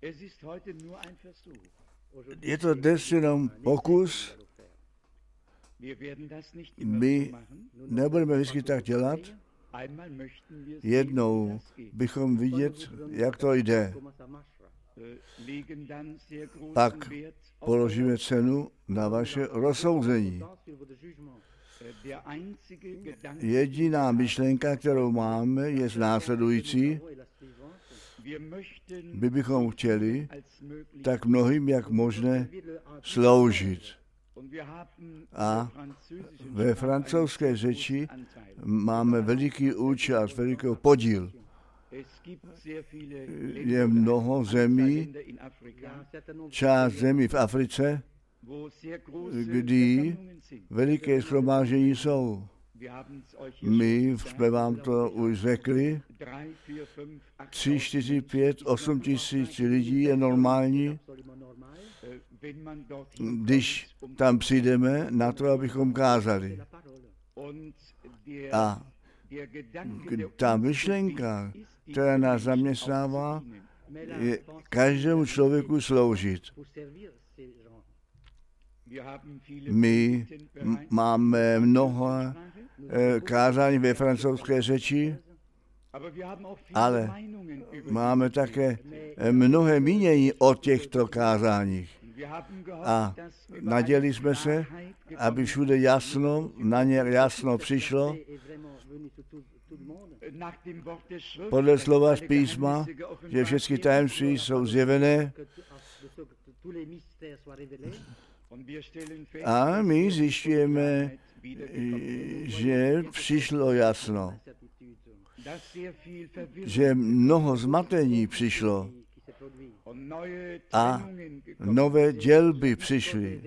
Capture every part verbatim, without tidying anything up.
Je to dnes jenom pokus. My nebudeme vždycky tak dělat. Jednou bychom vidět, jak to jde. Pak položíme cenu na vaše rozsouzení. Jediná myšlenka, kterou máme, je následující. My bychom chtěli tak mnohým, jak možné, sloužit. A ve francouzské řeči máme veliký účast, veliký podíl. Je mnoho zemí, část zemí v Africe, kdy veliké shromáždění jsou. My jsme vám to už řekli, tři, čtyři, pět, osm tisíc lidí je normální, když tam přijdeme na to, abychom kázali. A ta myšlenka, která nás zaměstnává, je každému člověku sloužit. My máme mnoho kázání ve francouzské řeči, ale máme také mnohé mínění o těchto kázáních. A nadělili jsme se, aby všude jasno, na ně jasno přišlo, podle slova z písma, že všechny tajemství jsou zjevené. A my zjišťujeme, že přišlo jasno, že mnoho zmatení přišlo a nové dělby přišly.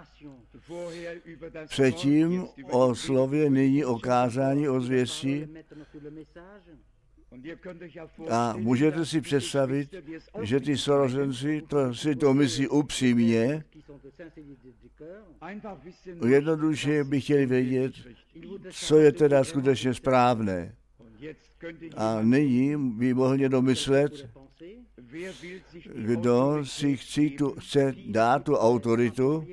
Předtím o slově, nyní o kázání, o zvěstí. A můžete si představit, že ty sorozenci to, si to myslí upřímně. Jednoduše by chtěli vědět, co je teda skutečně správné. A nyní by mohl někdo myslet, kdo si chce, tu, chce dát tu autoritu,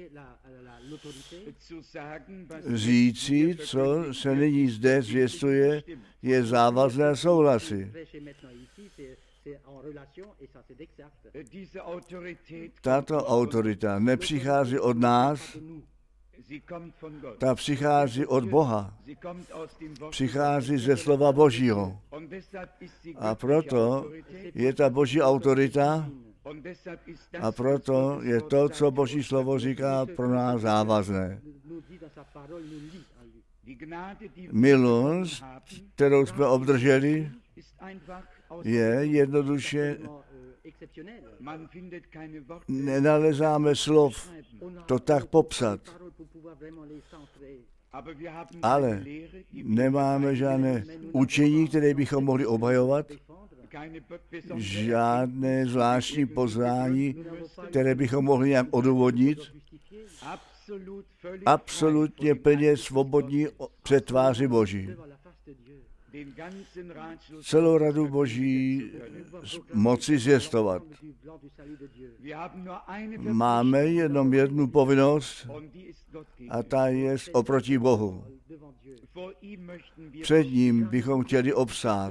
říci, co se nyní zde zvěstuje, je závazné a souhlasy. Tato autorita nepřichází od nás, ta přichází od Boha. Přichází ze slova Božího. A proto je ta Boží autorita a proto je to, co Boží slovo říká, pro nás závazné. Milost, kterou jsme obdrželi, je jednoduše, nenalezáme slov to tak popsat. Ale nemáme žádné učení, které bychom mohli obhajovat, žádné zvláštní poznání, které bychom mohli nějak odůvodnit. Absolutně plně svobodní před tváří Boží. Celou radu Boží moci zvěstovat. Máme jenom jednu povinnost a ta je oproti Bohu. Před ním bychom chtěli obstát.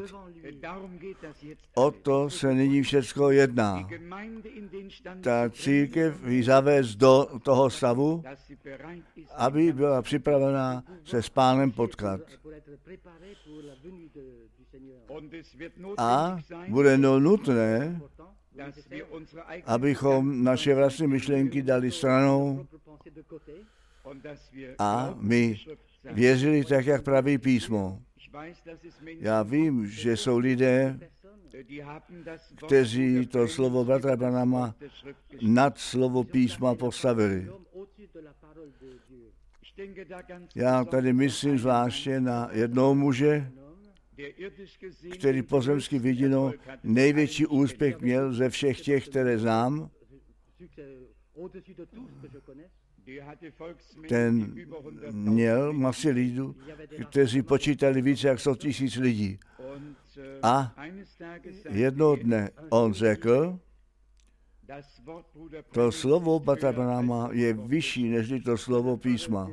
O to se nyní všecko jedná. Ta církev ji zavést do toho stavu, aby byla připravená se s Pánem potkat. A bude nutné, abychom naše vlastní myšlenky dali stranou a my věřili tak, jak praví písmo. Já vím, že jsou lidé, kteří to slovo bratra Branhama nad slovo písma postavili. Já tady myslím zvláště na jednoho muže, který pozemsky viděno největší úspěch měl ze všech těch, které znám. Ten měl masy lidí, kteří počítali více jak sto tisíc lidí. A jednoho dne on řekl, To slovo bratra Branhama je vyšší než to slovo písma.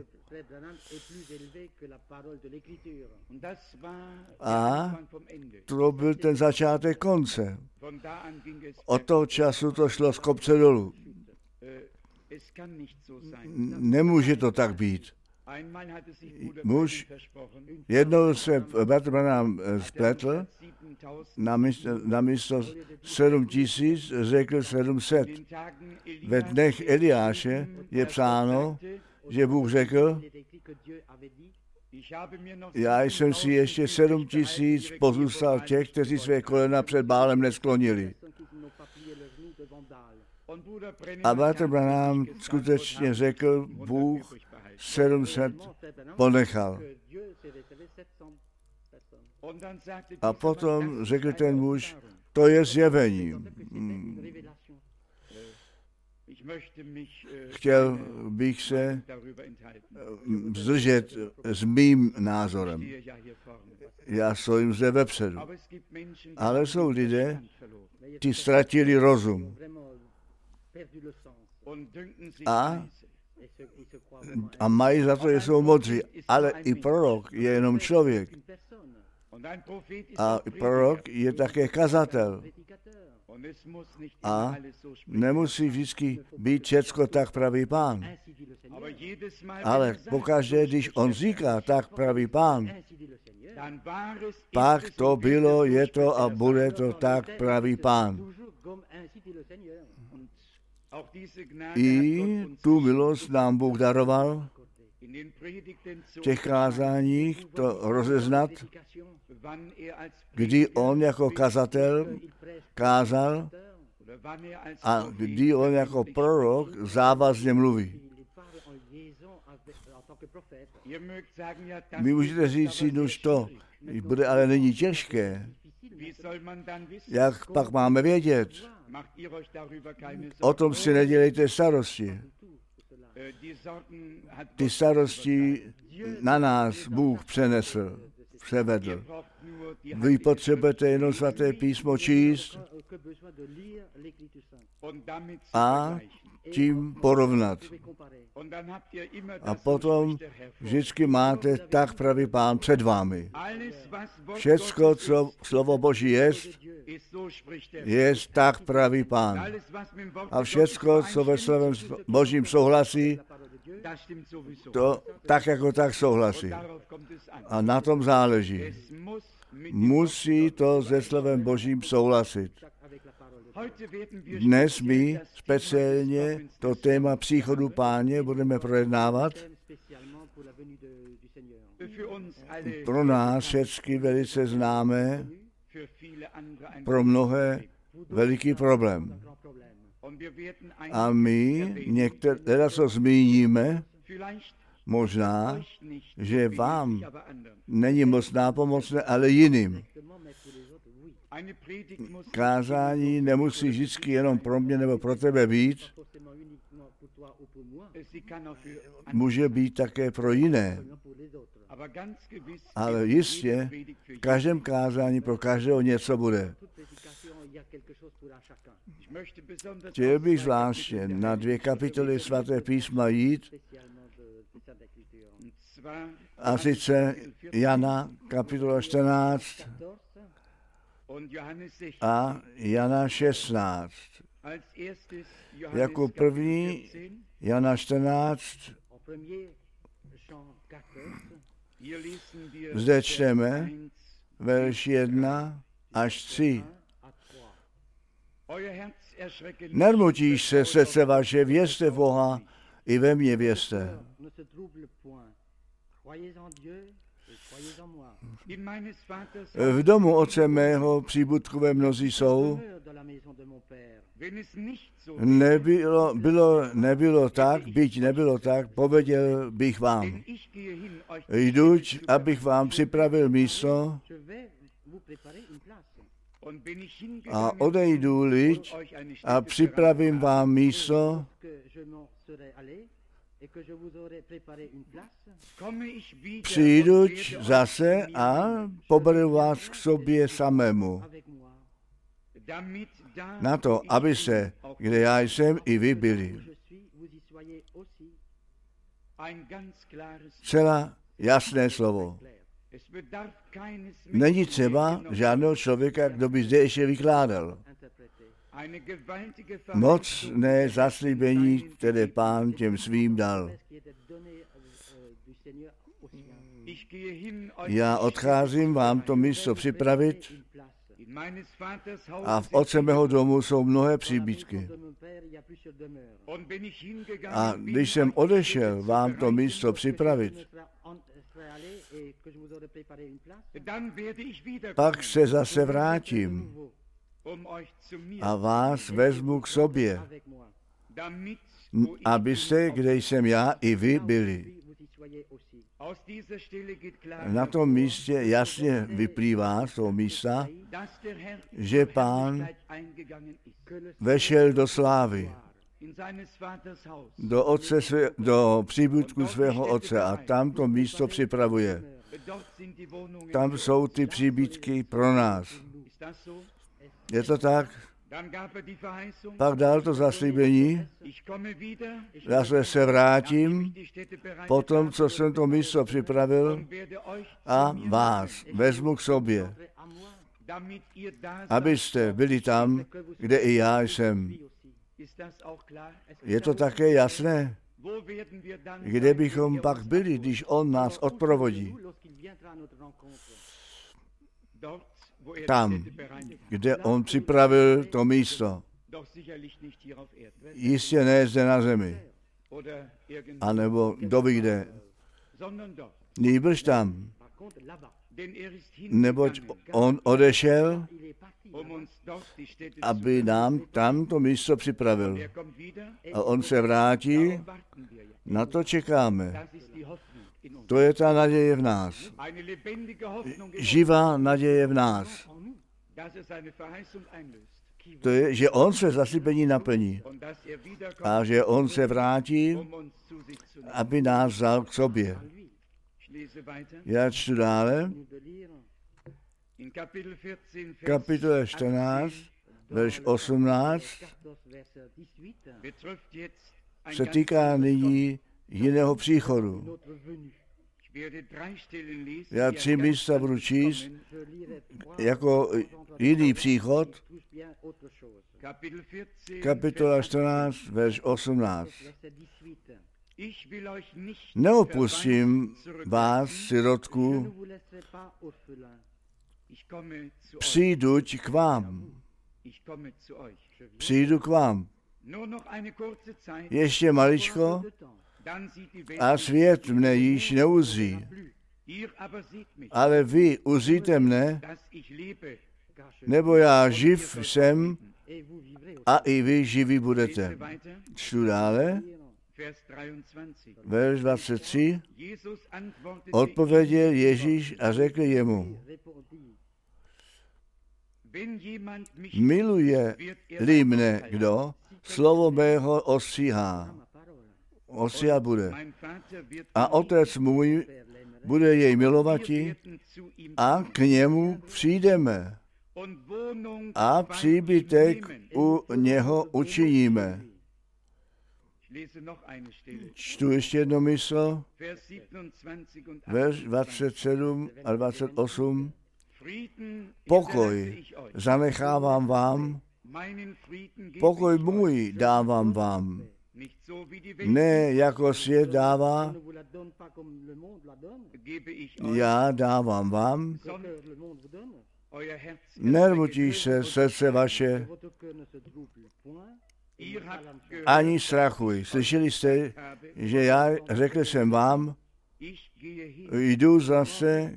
A to byl ten začátek konce. Od toho času to šlo z kopce dolů. Nemůže to tak být. Muž, jednou se bratr Branham spletl, na místo, na místo sedm tisíc řekl sedm set. Ve dnech Eliáše je psáno, že Bůh řekl, já jsem si ještě sedm tisíc pozůstal těch, kteří své kolena před Bálem nesklonili. A bratr Branham skutečně řekl, Bůh sedm set ponechal. A potom řekl ten muž, to je zjevení. Hmm. Chtěl bych se zdržet s mým názorem. Já stojím zde vepředu. Ale jsou lidé, ti ztratili rozum. A, a mají za to, že jsou modří. Ale i prorok je jenom člověk. A prorok je také kazatel. A nemusí vždycky být všecko tak pravý Pán. Ale pokaždé, když on říká tak pravý Pán, pak to bylo, je to a bude to tak pravý Pán. I tu milost nám Bůh daroval v těch kázáních to rozeznat, kdy on jako kazatel kázal a kdy on jako prorok závazně mluví. Vy můžete říct si, nož to bude ale není těžké. Jak pak máme vědět? O tom si nedělejte starosti. Ty starosti na nás Bůh přenesl, převedl. Vy potřebujete jenom svaté písmo číst a tím porovnat. A potom vždycky máte tak pravý Pán před vámi. Všecko, co slovo Boží jest, jest tak pravý Pán. A všecko, co ve slovem Božím souhlasí, to tak jako tak souhlasí. A na tom záleží. Musí to se slovem Božím souhlasit. Dnes my speciálně to téma příchodu Páně budeme projednávat. Pro nás všechny velice známé, pro mnohé veliký problém. A my některé, co zmíníme, možná, že vám není moc nápomocné, ale jiným. Kázání nemusí vždycky jenom pro mě nebo pro tebe být, může být také pro jiné. Ale jistě v každém kázání pro každého něco bude. Chtěl bych zvláště na dvě kapitoly svaté písma jít, a sice Jana kapitola čtrnáct a Jana šestnáct. Jako první Jana čtrnáct, zde čteme verš jedna až tři. Nermutíš se srdce vaše, věřte v Boha, i ve mně věřte. V domu otce mého příbuzkové mnozí jsou. Nebylo, bylo, nebylo tak, byť nebylo tak, pověděl bych vám. Jduť, abych vám připravil místo, a odejdu-li a připravím vám místo, přijdu zase a poberu vás k sobě samému. Na to, aby se, kde já jsem i vy byli. Celá jasné slovo. Není třeba žádného člověka, kdo by zde ještě vykládal. Mocné zaslíbení, které Pán těm svým dal. Já odcházím vám to místo připravit a v otce mého domu jsou mnohé příbytky. A když jsem odešel vám to místo připravit, pak se zase vrátím a vás vezmu k sobě, abyste, kde jsem já, i vy byli. Na tom místě jasně vyplývá z toho místa, že Pán vešel do slávy, do, otce své, do příbytku svého otce a tam to místo připravuje. Tam jsou ty příbytky pro nás. Je to tak? Pak dal to zaslíbení, zase se vrátím, po tom, co jsem to místo připravil, a vás vezmu k sobě, abyste byli tam, kde i já jsem. Je to také jasné? Kde bychom pak byli, když on nás odprovodí? Tam, kde on připravil to místo. Jistě ne zde na zemi. A nebo doby kde. Nýbrž tam. Neboť on odešel, aby nám tam to místo připravil. A on se vrátí, na to čekáme. To je ta naděje v nás. Živá naděje v nás. To je, že on se zaslíbení naplní a že on se vrátí, aby nás vzal k sobě. Já čtu dále. Kapitole čtrnáct, verš osmnáct, se týká nyní jiného příchodu. Já tři místa budu číst jako jiný příchod. Kapitola čtrnáct, verš osmnáct. Neopustím vás, sirotku, přijduť k vám. Přijdu k vám. Ještě maličko a svět mne již neuzří. Ale vy uzříte mne, nebo já živ jsem a i vy živí budete. Čtu dále. Verš dvacet tři. Odpověděl Ježíš a řekl jemu: miluje-li mne kdo, slovo mého ostříhá. Ostříhat bude. A otec můj bude jej milovati a k němu přijdeme a příbytek u něho učiníme. Čtu ještě jedno místo, verš dvacet sedm a dvacet osm. Pokoj zanechávám vám, pokoj můj dávám vám. Ne jako svět dává, já dávám vám. Nermutíš se srdce vaše, ani strachuj. Slyšeli jste, že já řekl jsem vám, jdu zase,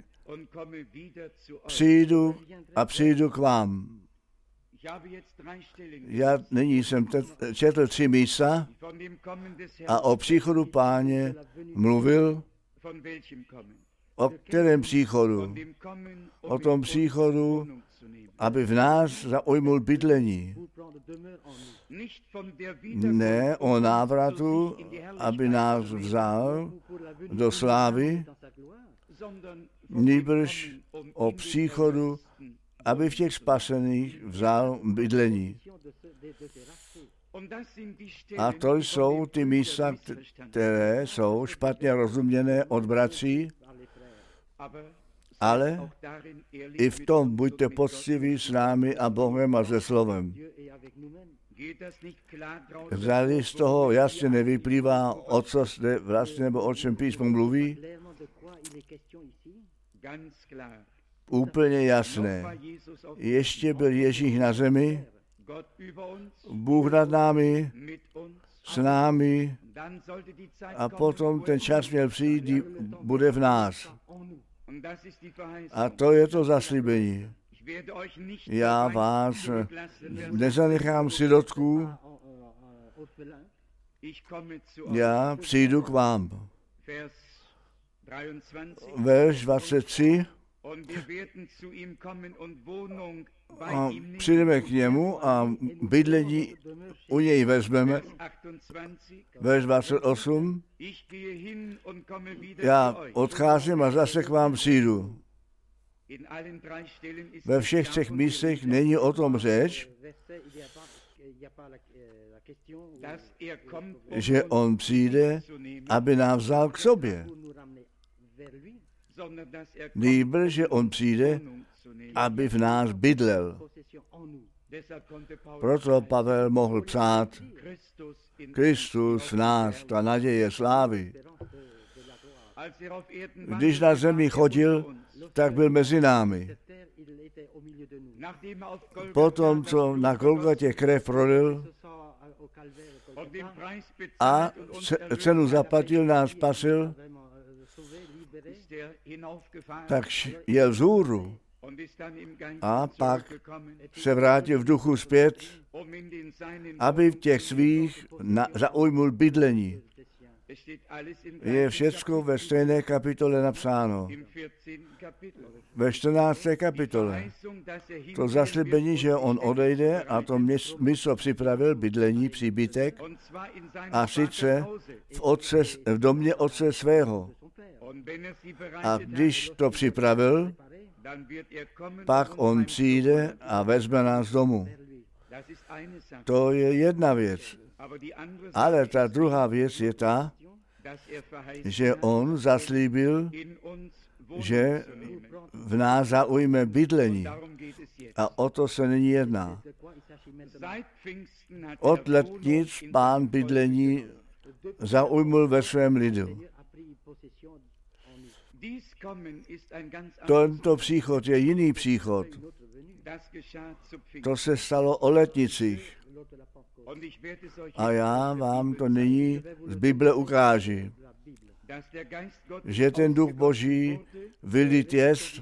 přijdu a přijdu k vám. Já nyní jsem četl tři místa a o příchodu Páně mluvil. O kterém příchodu? O tom příchodu, aby v nás zaujmul bydlení. Ne o návratu, aby nás vzal do slávy, nýbrž o příchodu, aby v těch spasených vzal bydlení. A to jsou ty místa, které jsou špatně rozuměné od bratří, ale i v tom buďte poctiví s námi a Bohem a se slovem. Zdali z toho jasně nevyplývá, o co jde vlastně, nebo o čem písmo mluví? Úplně jasné. Ještě byl Ježíš na zemi, Bůh nad námi, s námi, a potom ten čas měl přijít, bude v nás. A to je to zaslíbení. Já vás nezanechám sirotku, já přijdu k vám. Verš dvacet tři. A přijdeme k němu a bydlení u něj vezmeme. Verš dvacet osm. Já odcházím a zase k vám přijdu. Ve všech třech místech není o tom řeč, že on přijde, aby nás vzal k sobě. Nýbrž, že on přijde, aby v nás bydlel. Proto Pavel mohl psát Kristus v nás, ta naděje slávy. Když na zemi chodil, tak byl mezi námi. Potom, co na Golgatě krev prolil a cenu zaplatil, nás spasil, tak jel vzhůru a pak se vrátil v duchu zpět, aby v těch svých na, zaujmul bydlení. Je všecko ve stejné kapitole napsáno. Ve čtrnácté kapitole. To zaslíbení, že on odejde a to místo připravil, bydlení, příbytek, a sice v, otce, v domě otce svého. A když to připravil, pak on přijde a vezme nás domů. To je jedna věc. Ale ta druhá věc je ta, že on zaslíbil, že v nás zaujme bydlení. A o to se nyní jedná. Od letnic Pán bydlení zaujmul ve svém lidu. Tento příchod je jiný příchod. To se stalo o letnicích. A já vám to nyní z Bible ukáži, že ten duch Boží vylit jest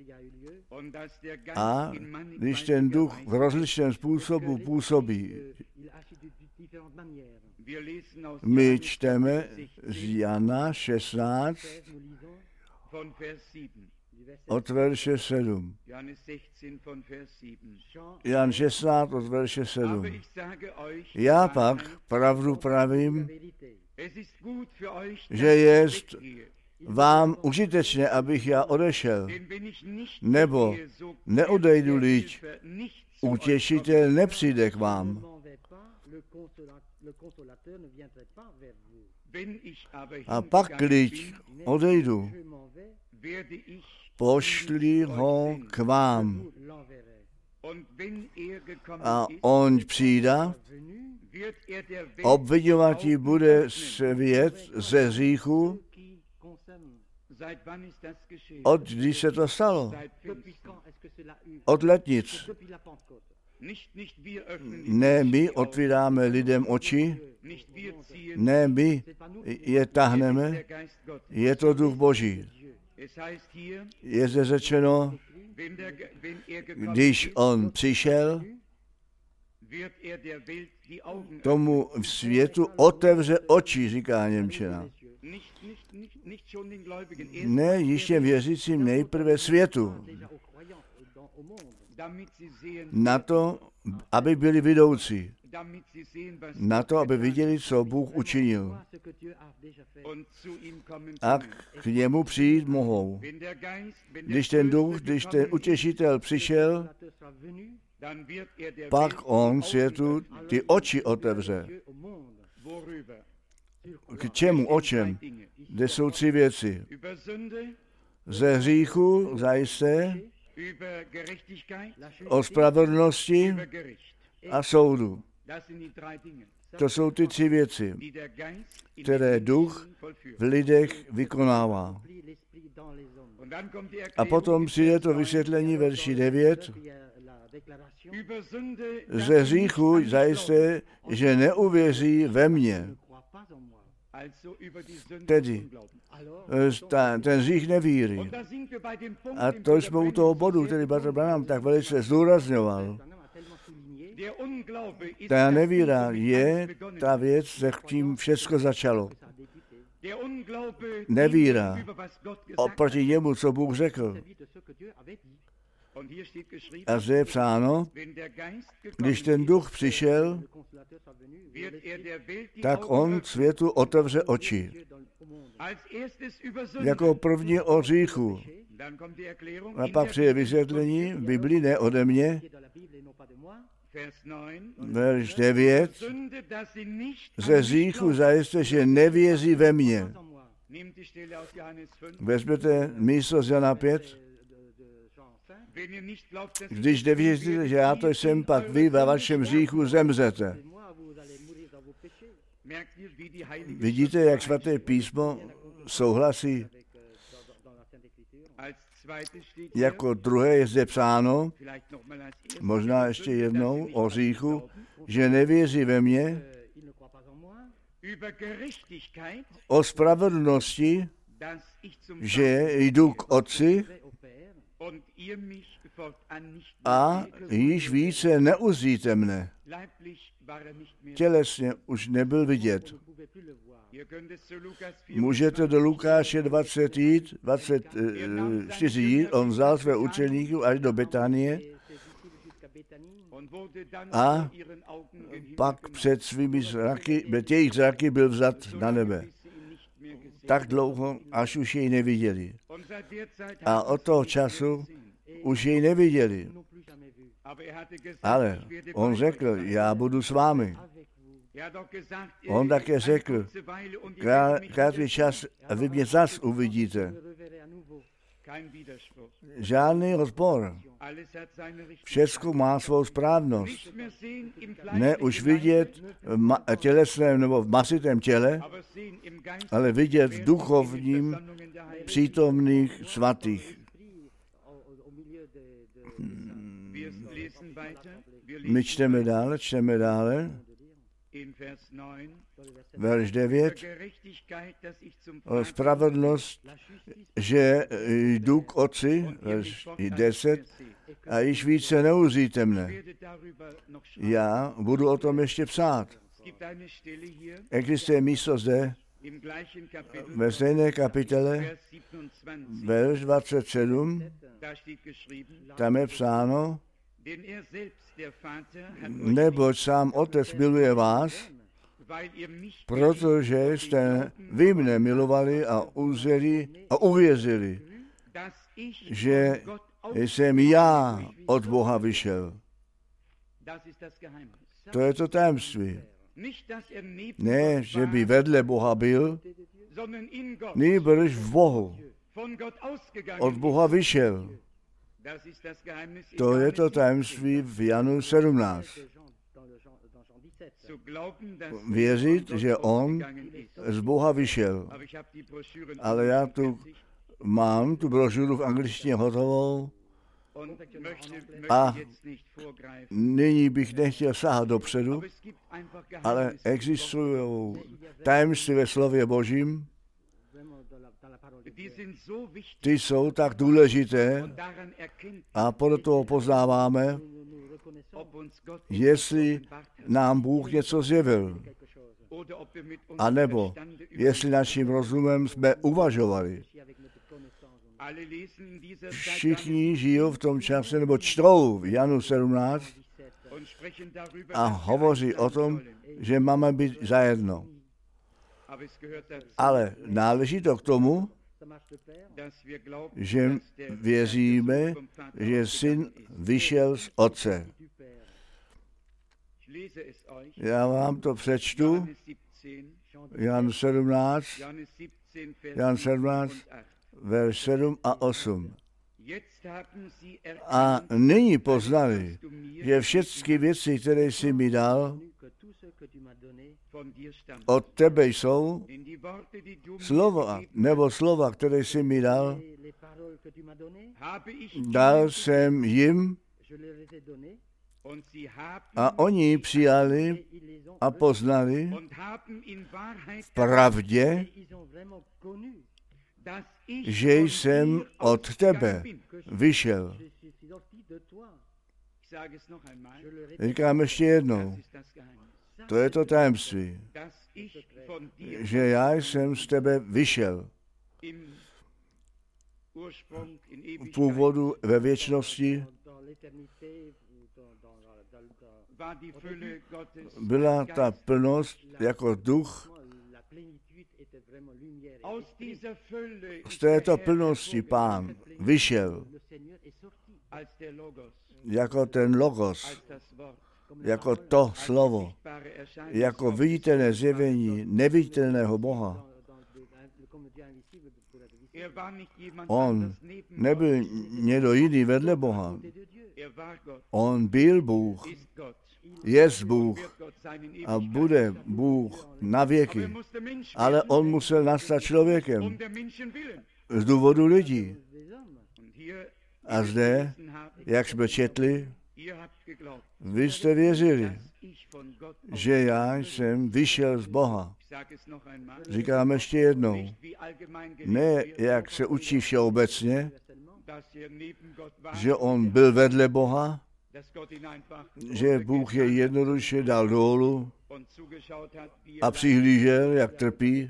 a když ten duch v rozličném způsobu působí. My čteme z Jana šestnáct od verše sedm. Jan šestnáct od verše sedm. Já pak pravdu pravím, že jest vám užitečné, abych já odešel, nebo neodejdu-liť, utěšitel nepřijde k vám. A pak-liť odejdu, pošli ho k vám. A on přijde, obviňovatí bude svět ze hříchu. Od kdy se to stalo? Od letnic. Ne my otvíráme lidem oči, ne my je tahneme, je to duch Boží. Je zde řečeno, když on přišel, tomu světu otevře oči, říká němčina. Ne ještě věřícím, nejprve světu. Na to, aby byli vidoucí. Na to, aby viděli, co Bůh učinil. A k němu přijít mohou. Když ten duch, když ten utěšitel přišel, pak on světu ty oči otevře. K čemu, o čem? Kde jsou tři věci. Ze hříchu zajisté, o spravedlnosti a soudu. To jsou ty tři věci, které duch v lidech vykonává. A potom přijde to vysvětlení verši devět. Ze hříchu zajisté, že neuvěří ve mně. Tedy ta, ten hřích nevíry. A to jsme u toho bodu, který Bratr Branham tak velice zdůrazňoval. Ta nevíra je ta věc, se tím všechno začalo. Nevíra oproti němu, co Bůh řekl. A zde je psáno, když ten duch přišel, tak on světu otevře oči. Jako první o hříchu. A pak přijde vysvětlení v Biblii, ne ode mě, verš devět. Ze hříchu zajisté, že nevěří ve mně. Vezměte místo z Jana pět. Když nevěříte, že já to jsem, pak vy ve vašem hříchu zemřete. Vidíte, jak svaté písmo souhlasí? Jako druhé je zde psáno, možná ještě jednou o hříchu, že nevěří ve mě, o spravedlnosti, že jdu k Otci a již více neuzříte mne. Tělesně už nebyl vidět. Můžete do Lukáše dvacet jít, dvacet čtyři jít, on vzal své učeníky až do Betanie a pak před svými zraky, těch zraky byl vzat na nebe. Tak dlouho, až už jej neviděli. A od toho času už jej neviděli. Ale on řekl, já budu s vámi. On také řekl, krátký čas a vy mě zas uvidíte. Žádný rozpor. Všechno má svou správnost. Ne už vidět v ma- tělesném nebo v masitém těle, ale vidět v duchovním přítomných svatých. My čteme dále, čteme dále. Verš devět. O spravedlnost, že jdu k Otci, verš deset, a již více neuzříte mne. Já budu o tom ještě psát. Existuje místo zde, ve stejné kapitole, verš dvacet sedm, tam je psáno, neboť sám Otec miluje vás, protože jste vy mne milovali a uzřeli a uvěřili, že jsem já od Boha vyšel. To je to tajemství. Ne, že by vedle Boha byl, nýbrž v Bohu. Od Boha vyšel. To je to tajemství v Janu sedmnáct. Věřit, že on z Boha vyšel. Ale já tu mám tu brožuru v angličtině hotovou a nyní bych nechtěl sahat dopředu, ale existují tajemství ve slově Božím, ty jsou tak důležité a podle toho poznáváme, jestli nám Bůh něco zjevil, anebo jestli naším rozumem jsme uvažovali. Všichni žijou v tom čase, nebo čtou v Janu sedmnáct a hovoří o tom, že máme být zajedno. Ale náleží to k tomu, že věříme, že syn vyšel z Otce. Já vám to přečtu. Jan sedmnáct, Jan sedmnáct, verš sedm a osm. A nyní poznali, že všechny věci, které jsi mi dal, od tebe jsou, slova, nebo slova, které jsi mi dal, dal jsem jim a oni přijali a poznali v pravdě, že jsem od tebe vyšel. Říkám ještě jednou, to je to tajemství, že já jsem z tebe vyšel. V původu ve věčnosti byla ta plnost jako duch. Z této plnosti Pán vyšel jako ten logos, jako to slovo, jako viditelné zjevení neviditelného Boha. On nebyl někdo jiný vedle Boha. On byl Bůh, jest Bůh a bude Bůh na věky. Ale on musel nastat člověkem z důvodu lidí. A zde, jak jsme četli, vy jste věřili, že já jsem vyšel z Boha. Říkám ještě jednou, ne jak se učí všeobecně, že on byl vedle Boha, že Bůh je jednoduše dal dolů a přihlížel, jak trpí.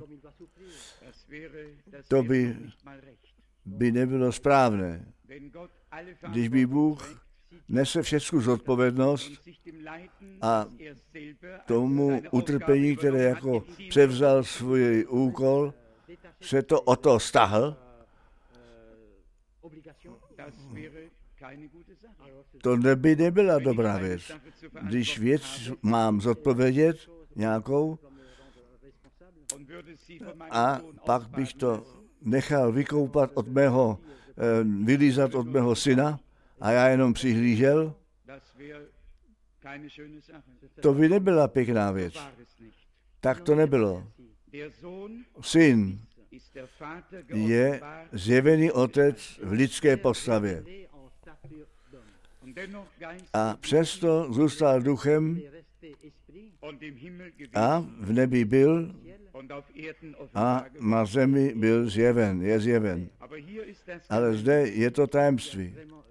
To by, by nebylo správné. Když by Bůh nese všechnu zodpovědnost a tomu utrpení, které jako převzal svůj úkol, se to o to stáhl, to by nebyla dobrá věc. Když věc mám zodpovědět nějakou a pak bych to nechal vykoupat od mého, vylízat od mého syna a já jenom přihlížel, to by nebyla pěkná věc. Tak to nebylo. Syn je zjevený otec v lidské postavě. A přesto zůstal duchem a v nebi byl a na zemi byl zjeven, je zjeven. Ale zde je to tajemství.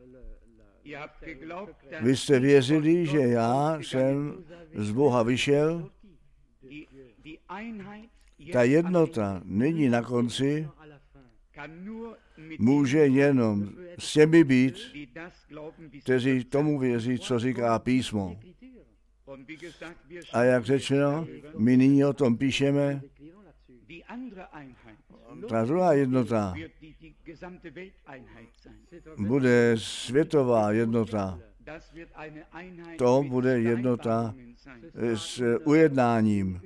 Vy jste věřili, že já jsem z Boha vyšel. Ta jednota není na konci, může jenom s těmi být, kteří tomu věří, co říká písmo. A jak řečeno, my nyní o tom píšeme, ta druhá jednota bude světová jednota. To bude jednota s ujednáním.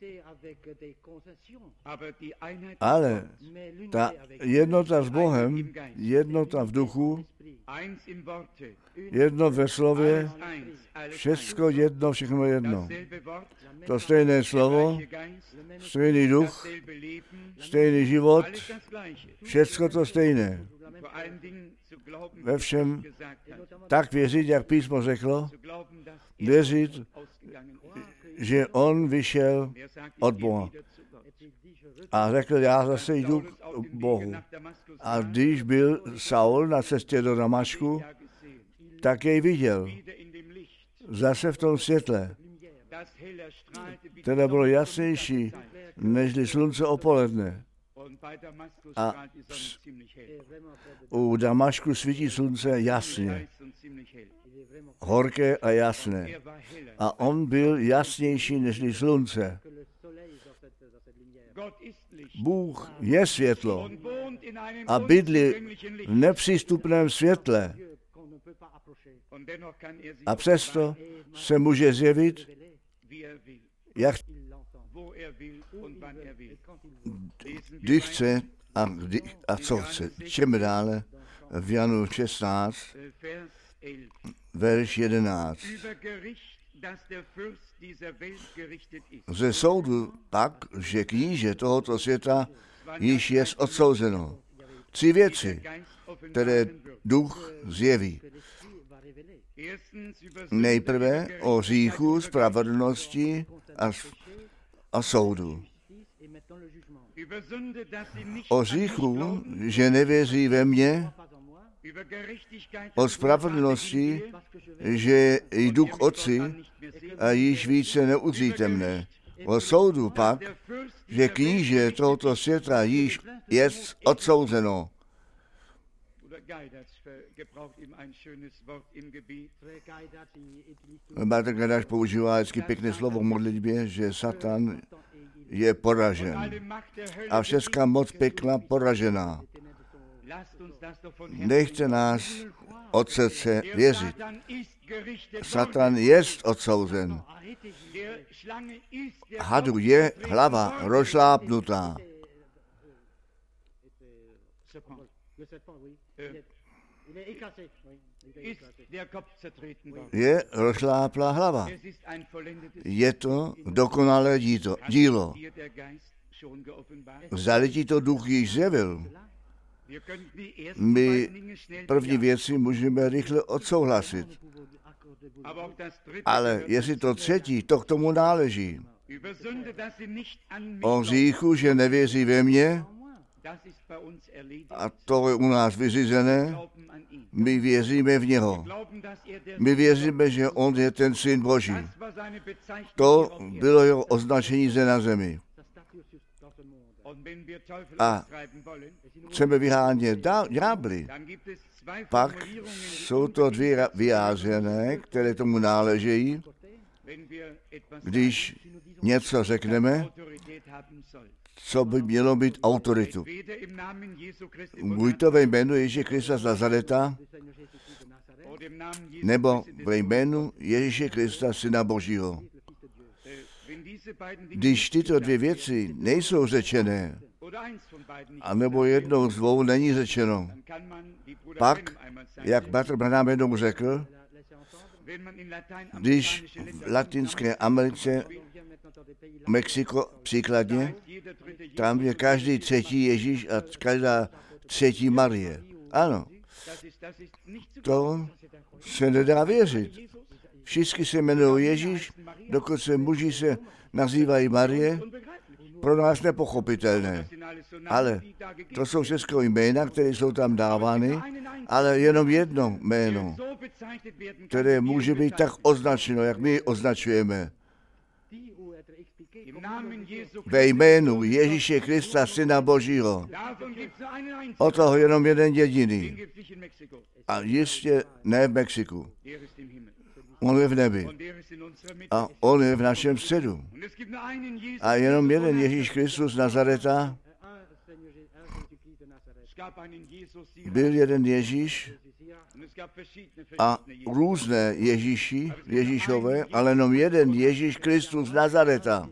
Ale ta jednota s Bohem, jednota v duchu, jedno ve slově, všecko jedno, všechno jedno. To stejné slovo, stejný duch, stejný život, všecko to stejné. Ve všem tak věřit, jak písmo řeklo, věřit, že on vyšel od Boha. A řekl, já zase jdu k Bohu. A když byl Saul na cestě do Damašku, tak jej viděl. Zase v tom světle. Teda bylo jasnější, nežli slunce opoledne. A u Damašku svítí slunce jasně. Horké a jasné. A on byl jasnější nežli slunce. Bůh je světlo a bydlí v nepřístupném světle. A přesto se může zjevit, jak kdy chce a, kdy, a co chce. Čteme dále v Janu šestnáct, verš jedenáct. Ze soudu pak, že kníže tohoto světa již je odsouzeno. Tři věci, které duch zjeví. Nejprve o hříchu, spravedlnosti a, a soudu. O hříchu, že nevěří ve mně, o spravedlnosti, že jdu k Otci a již více neuzříte mne. O soudu pak, že kníže tohoto světa již je odsouzeno. Bratr Gadaš používá hezky pěkné slovo v modlitbě, že Satan je poražen a všechna moc pekla poražená. Nechte nás od srdce věřit. Satan je odsouzen. Hadu je hlava rozšlápnutá. Je rozšláplá hlava. Je to dokonalé dílo. Zdali ti to duch již zjevil. My první věci můžeme rychle odsouhlasit. Ale jestli to třetí, to k tomu náleží. O hříchu, že nevěří ve mně, a to je u nás vyřízené, my věříme v něho. My věříme, že on je ten Syn Boží. To bylo jeho označení zde na zemi. A chceme vyhánět ďábly, pak jsou to dvě vyjádřené, které tomu náležejí, když něco řekneme, co by mělo být autoritu. Buď to ve jménu Ježíše Krista z Nazareta, nebo ve jménu Ježíše Krista, Syna Božího. Když tyto dvě věci nejsou řečené, anebo jednou z dvou není řečeno, pak, jak bratr Branham jednou řekl, když v Latinské Americe, Mexiko příkladně, tam je každý třetí Ježíš a každá třetí Marie. Ano, to se nedá věřit. Všichni se jmenují Ježíš, dokonce muži se nazývají Marie, pro nás nepochopitelné. Ale to jsou všechno jména, které jsou tam dávány, ale jenom jedno jméno, které může být tak označeno, jak my označujeme. Ve jménu Ježíše Krista, Syna Božího. O toho jenom jeden jediný. A jistě ne v Mexiku. On je v nebi. A on je v našem středu. A jenom jeden Ježíš Kristus z Nazareta. Byl jeden Ježíš a různé Ježíši, Ježíšové, ale jenom jeden Ježíš Kristus z Nazareta.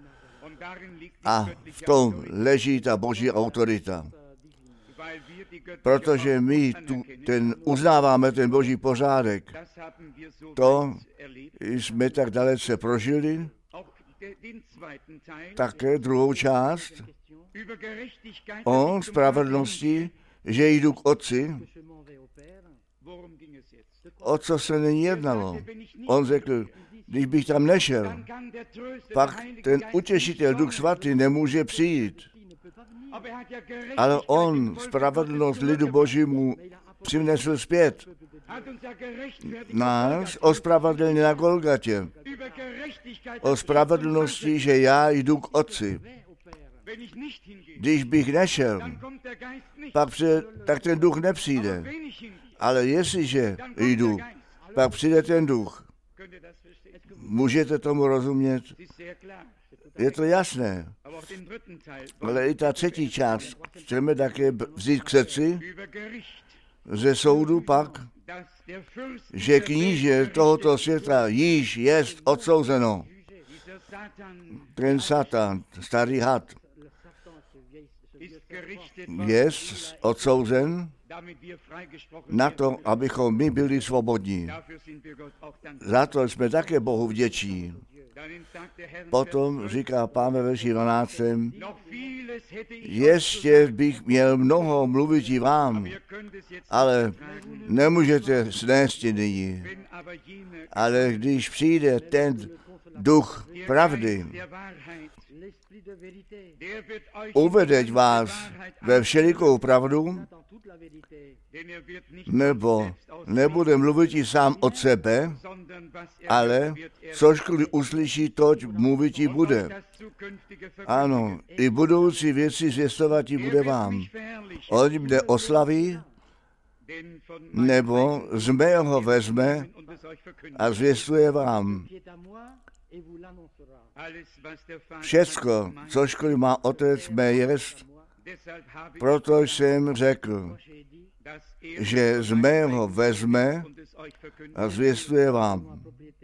A v tom leží ta Boží autorita. Protože my tu, ten, uznáváme ten Boží pořádek. To jsme tak dalece prožili. Také druhou část o spravedlnosti, že jdu k Otci. O co se není jednalo? On řekl, když bych tam nešel, pak ten utěšitel Duch Svatý nemůže přijít. Ale on spravedlnost lidu Božímu přinesl zpět. Nás ospravedlnil na Golgatě. O spravedlnosti, že já jdu k Otci. Když bych nešel, pak přijde, tak ten duch nepřijde. Ale jestliže jdu, pak přijde ten duch. Můžete tomu rozumět? Je to jasné. Ale i ta třetí část chceme také vzít k srdci ze soudu pak, že kníže tohoto světa již jest odsouzeno. Ten Satan, starý had, jest odsouzen na to, abychom my byli svobodní. Za to jsme také Bohu vděční. Potom říká Pán ve verši dvanáctém, ještě bych měl mnoho mluvit i vám, ale nemůžete snést nyní. Ale když přijde ten duch pravdy, uvedeť vás ve všelikou pravdu, nebo nebude mluvit i sám od sebe, ale cožkoliv uslyší, toť mluvit i bude. Ano, i budoucí věci zvěstovat i bude vám. On mne oslaví, nebo z mého vezme a zvěstuje vám. Všecko, cožkoliv má otec mé jest, proto jsem řekl, že z mého vezme a zvěstuje vám.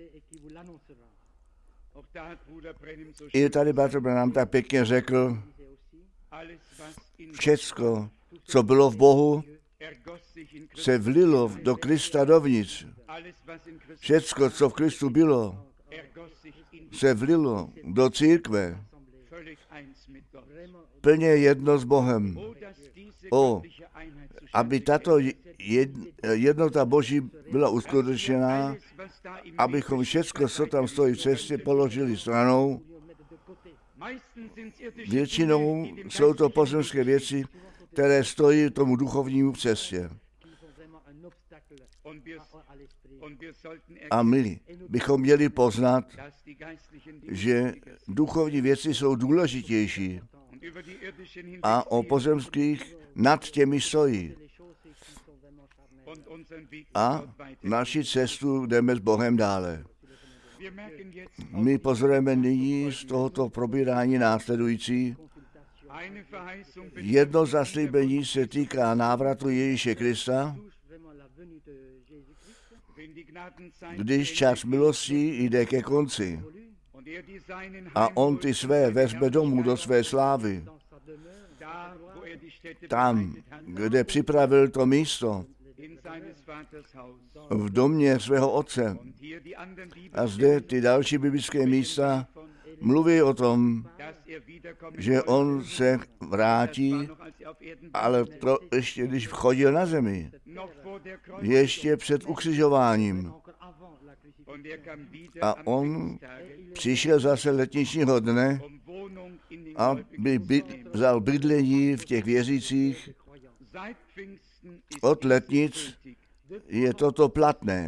I tady bratr Branham tak pěkně řekl, všecko, co bylo v Bohu, se vlilo do Krista dovnitř. Všecko, co v Kristu bylo, se vlilo do církve. Plně jedno s Bohem. O, aby tato jednota Boží byla uskutečněná, abychom všecko, co tam stojí v cestě, položili stranou. Většinou jsou to pozemské věci, které stojí tomu duchovnímu v cestě. A my bychom měli poznat, že duchovní věci jsou důležitější a o pozemských nad těmi stojí. A naši cestu jdeme s Bohem dále. My pozorujeme nyní z tohoto probírání následující. Jedno zaslíbení se týká návratu Ježíše Krista, když čas milosti jde ke konci a on ty své vezme domů do své slávy. Tam, kde připravil to místo, v domě svého otce. A zde ty další biblické místa mluví o tom, že on se vrátí, ale to ještě když chodil na zemi, ještě před ukřižováním. A on přišel zase letničního dne, aby by, vzal bydlení v těch věřících. Od letnic je toto platné.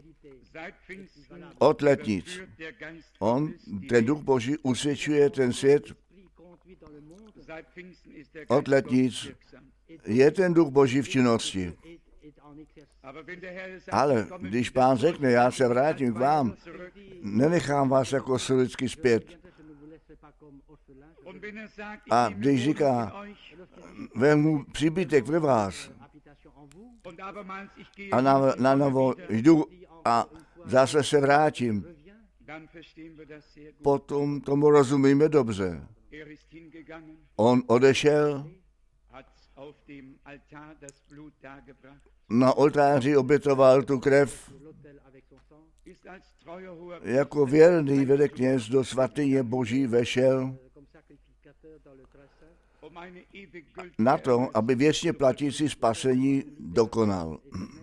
Od letnic. On, ten duch Boží, usvědčuje ten svět. Od letnic je ten duch Boží v činnosti. Ale když Pán řekne, já se vrátím k vám, nenechám vás jako siročky zpět. A když říká, vemu příbytek ve vás a na, na novo jdu a zase se vrátím, potom tomu rozumíme dobře. On odešel, na oltáři obětoval tu krev, jako věrný velekněz do svatyně Boží vešel na to, aby věčně platící spasení dokonal.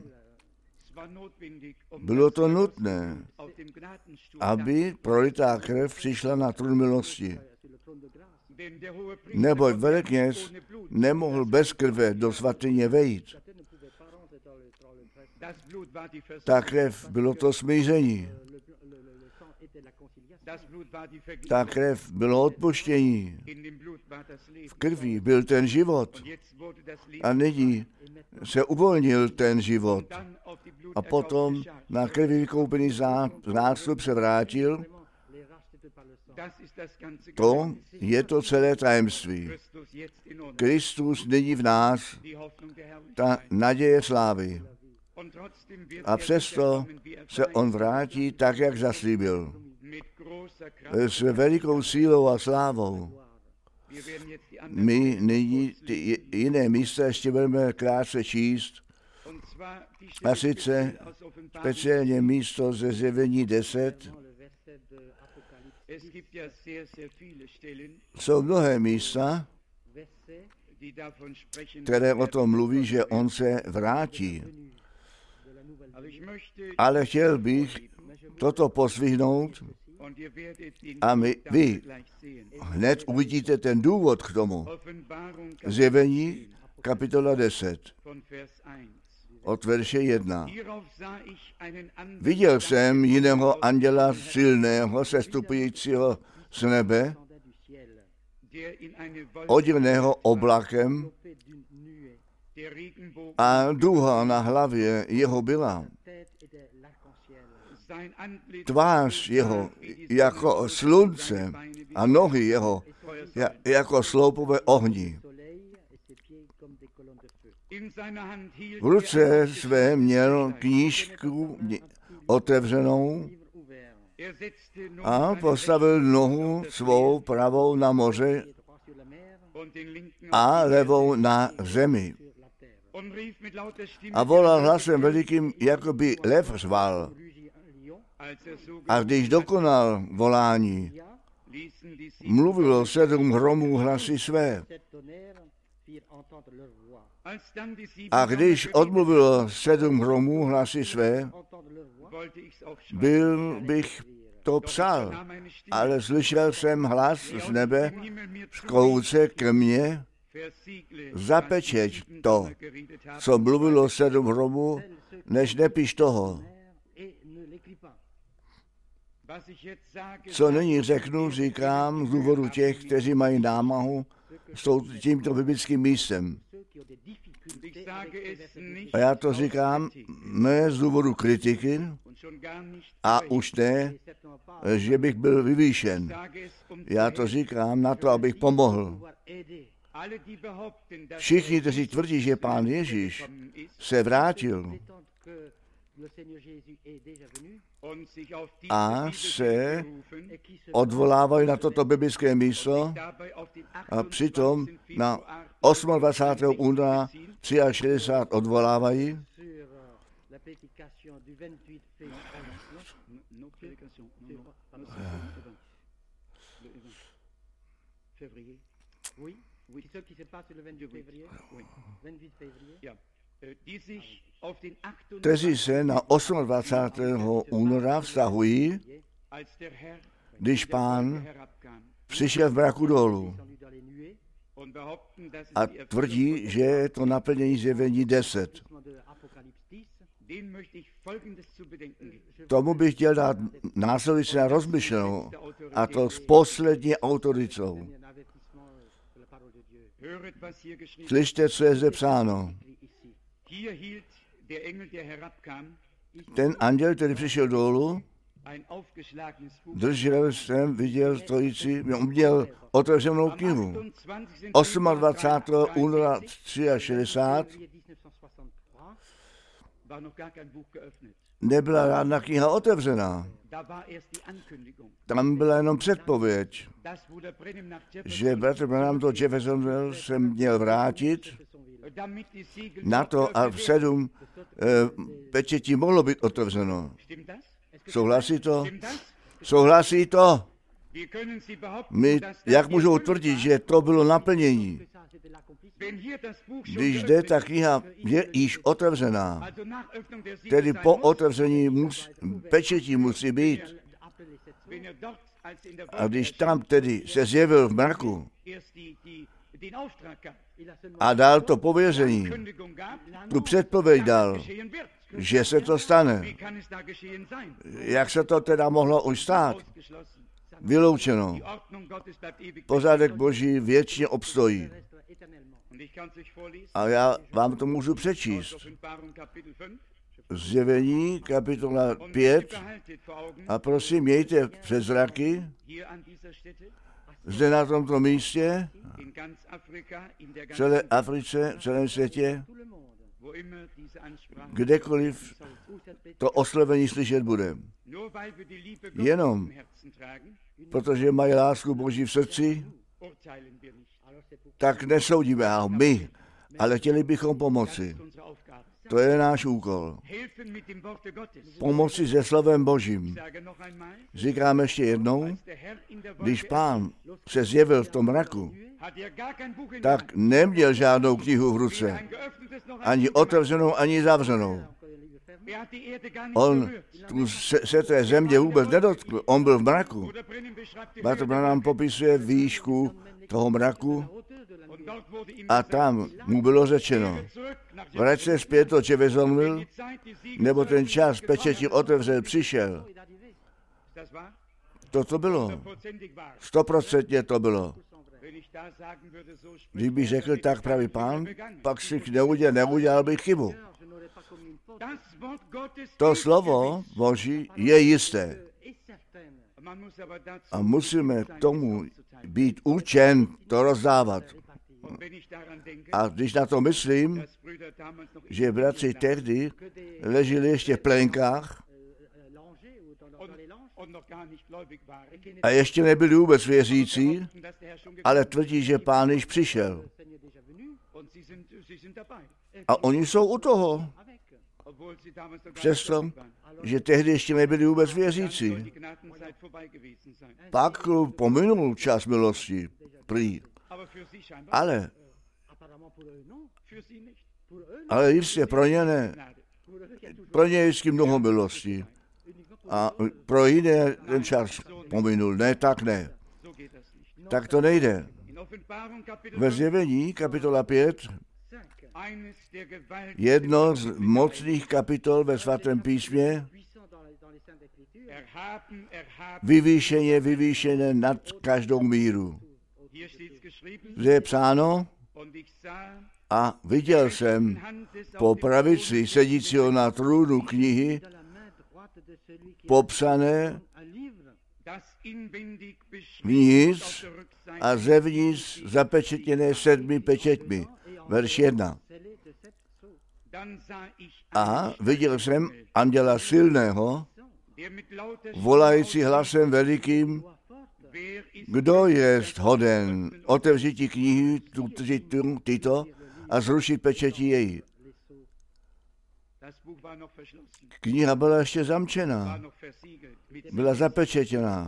Bylo to nutné, aby prolitá krev přišla na trůn milosti. Neboť velekněz nemohl bez krve do svatyně vejít. Ta krev bylo to smíření. Ta krev bylo odpuštění. V krvi byl ten život. A nyní se uvolnil ten život. A potom na krvi vykoupený zástup se vrátil. To je to celé tajemství. Kristus nyní v nás, ta naděje slávy. A přesto se on vrátí tak, jak zaslíbil. S velikou sílou a slávou. My nyní ty jiné místa ještě budeme krátce číst. A sice speciálně místo ze Zjevení deset. Jsou mnohé místa, které o tom mluví, že on se vrátí. Ale chtěl bych toto posvihnout a my, vy hned uvidíte ten důvod k tomu. Zjevení kapitola deset. Od verše jedna. Viděl jsem jiného anděla silného, sestupujícího z nebe, oděného oblakem a duha na hlavě jeho byla. Tvář jeho jako slunce a nohy jeho jako sloupové ohni. V ruce své měl knížku otevřenou a postavil nohu svou pravou na moře a levou na zemi. A volal hlasem velikým, jako by lev řval. A když dokonal volání, mluvilo sedm hromů hlasy své. A když odmluvilo sedm hromů hlasy své, byl bych to psal, ale slyšel jsem hlas z nebe, škouce ke mně, zapečeť to, co mluvilo sedm hromů, než nepiš toho. Co nyní řeknu, říkám z důvodu těch, kteří mají námahu s tímto biblickým místem. A já to říkám ne z důvodu kritiky a už ne, že bych byl vyvýšen. Já to říkám na to, abych pomohl. Všichni, kteří tvrdí, že Pán Ježíš se vrátil a se odvolávají na toto biblické místo a přitom na dvacátého osmého února šedesát tři odvolávají. Kteří se na dvacátého osmého února vztahují, když Pán přišel v mraku dolů a tvrdí, že je to naplnění Zjevení deset. Tomu bych chtěl dát následující na rozmyšlenou, a to s poslední autoritou. Slyšte, co je zde psáno. Ten anděl, který přišel dolů, držel jsem, viděl stojící, měl otevřenou knihu. dvacátého osmého února šedesát tři nebyla žádná kniha otevřená. Tam byla jenom předpověď, že bratr Branham do Jeffersonville se měl vrátit na to, a v sedm eh, pečetí mohlo být otevřeno. Souhlasí to? Souhlasí to? My, jak můžou tvrdit, že to bylo naplnění? Když jde, ta kniha je již otevřená. Tedy po otevření mus, pečetí musí být. A když tam tedy se zjevil v mraku a dal to pověření, tu předpověď dal, že se to stane. Jak se to teda mohlo už stát? vyloučeno. Pořádek Boží věčně obstojí. A já vám to můžu přečíst. Zjevení, kapitola pět. A prosím, mějte před zraky, zde na tomto místě, v celé Africe, v celém světě, kdekoliv to oslovení slyšet bude. Jenom protože mají lásku Boží v srdci, tak nesoudíme a my, ale chtěli bychom pomoci. To je náš úkol. Pomoci se slovem Božím. Říkám ještě jednou, když Pán se zjevil v tom mraku, tak neměl žádnou knihu v ruce. Ani otevřenou, ani zavřenou. On tu se, se té země vůbec nedotkl. On byl v mraku. Bratr Branham popisuje výšku toho mraku a tam mu bylo řečeno, vrať se zpět, oče vezomlil, nebo ten čas pečetí otevřel, přišel. To to bylo. Stoprocentně to bylo. Kdybych řekl, tak pravý Pán, pak si neudělal, neudělal bych chybu. To slovo Boží je jisté. A musíme k tomu být učen to rozdávat. A když na to myslím, že bratři tehdy leželi ještě v plenkách a ještě nebyli vůbec věřící, ale tvrdí, že Pán již přišel. A oni jsou u toho. Přesto, že tehdy ještě nebyli vůbec věřící. Pak pominul čas milosti, prý. Ale, ale jistě pro ně ne. Pro ně je vždycky mnoho milosti. A pro jiné ten čas pominul. Ne, tak ne. Tak to nejde. Ve Zjevení, kapitola pět, jedno z mocných kapitol ve svatém písmě, vyvýšeně, vyvýšené nad každou míru. Zde je psáno, a viděl jsem po pravici sedícího na trůnu knihy popsané vnitř a zevnitř zapečetěné sedmi pečeťmi. Verš jedna. A viděl jsem anděla silného, volající hlasem velikým, kdo je hoden otevřít knihy tyto a zrušit pečetí její. Kniha byla ještě zamčená, byla zapečetěná.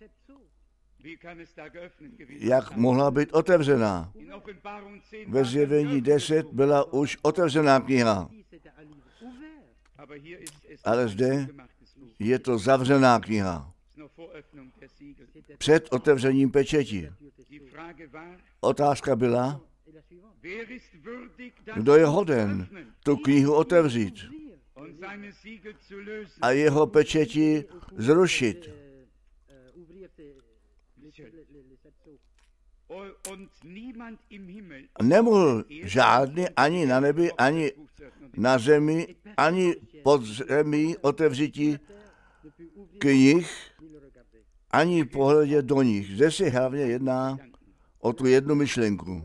Jak mohla být otevřená? Ve Zjevení deset byla už otevřená kniha. Ale zde je to zavřená kniha. Před otevřením pečeti. Otázka byla, kdo je hoden tu knihu otevřít a jeho pečeti zrušit. Nemohl žádný ani na nebi, ani na zemi, ani pod zemí otevřítí knih, ani pohledět do nich. Zde se hlavně jedná o tu jednu myšlenku.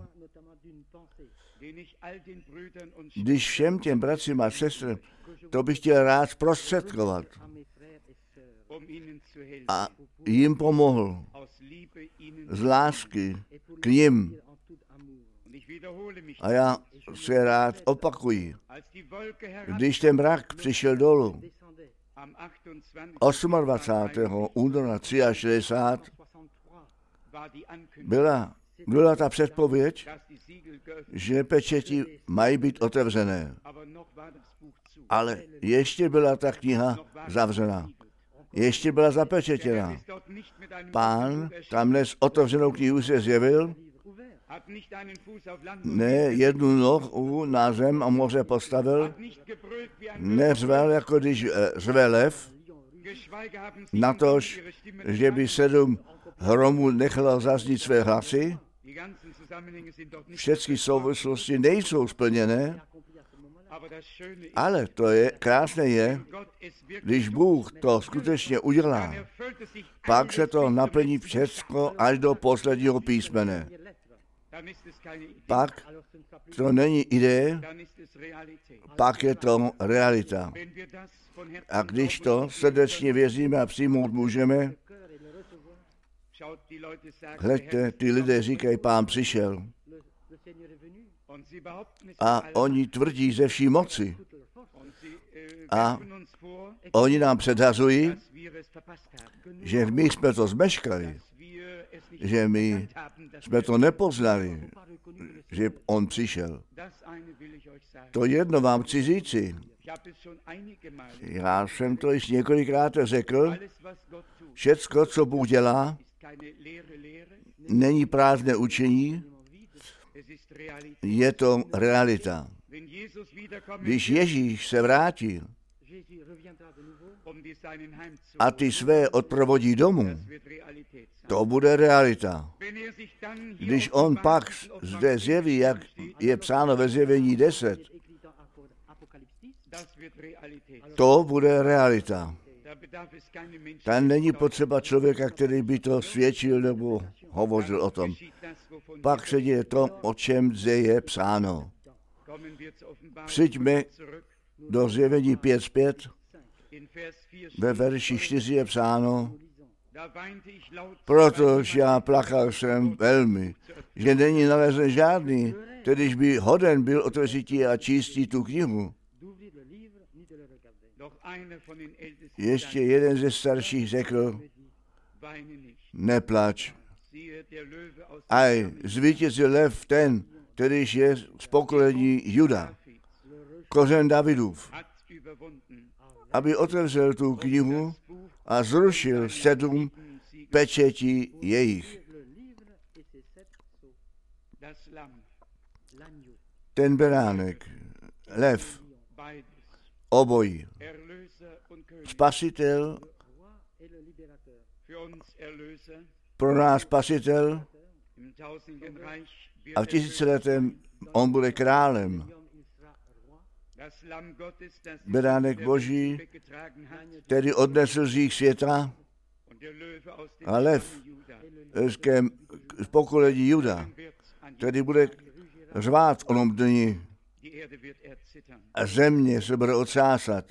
Když všem těm bratřím a sestrem, to bych chtěl rád zprostředkovat a jim pomohl z lásky k nim. A já se rád opakuji. Když ten mrak přišel dolů dvacátého osmého února šedesát tři, byla, byla ta předpověď, že pečeti mají být otevřené. Ale ještě byla ta kniha zavřená. Ještě byla zapečetěná. Pán tam dnes otevřenou knihu se zjevil, ne jednu nohu na zem a moře postavil, neřvel, jako když řve lev, natož, že by sedm hromů nechalo zaznít své hlasy. Všechny souvislosti nejsou splněné, ale to je, krásné je, když Bůh to skutečně udělá, pak se to naplní všechno až do posledního písmene. Pak to není ideje, pak je to realita. A když to srdečně věříme a přijmout můžeme, hleďte, ty lidé říkají, Pán přišel. A oni tvrdí ze vší moci. A oni nám předhazují, že my jsme to zmeškali, že my jsme to nepoznali, že on přišel. To jedno vám chci říci. Já jsem to již několikrát řekl. Všecko, co Bůh dělá, není prázdné učení, je to realita. Když Ježíš se vrátí a ty své odprovodí domů, to bude realita. Když on pak zde zjeví, jak je psáno ve Zjevení deset, to bude realita. Tam není potřeba člověka, který by to svědčil nebo hovořil o tom. Pak se děje to, o čem zde je psáno. Přijďme do Zjevení pět pět. Ve verši čtyři je psáno, protože já plakal jsem velmi, že není nalezen žádný, kterýž by hoden byl otevřití a čistí tu knihu. Ještě jeden ze starších řekl, neplač. Aj zvítězil lev ten, kterýž je z pokolení Juda, kořen Davidův, aby otevřel tu knihu a zrušil sedm pečetí jejich. Ten beránek, lev, obojí. Spasitel, pro nás spasitel a v tisíciletém on bude králem. Beránek Boží, který odnesl hřích světa, a lev z pokolení Juda, který bude řvát v onom dni a země se bude otřásat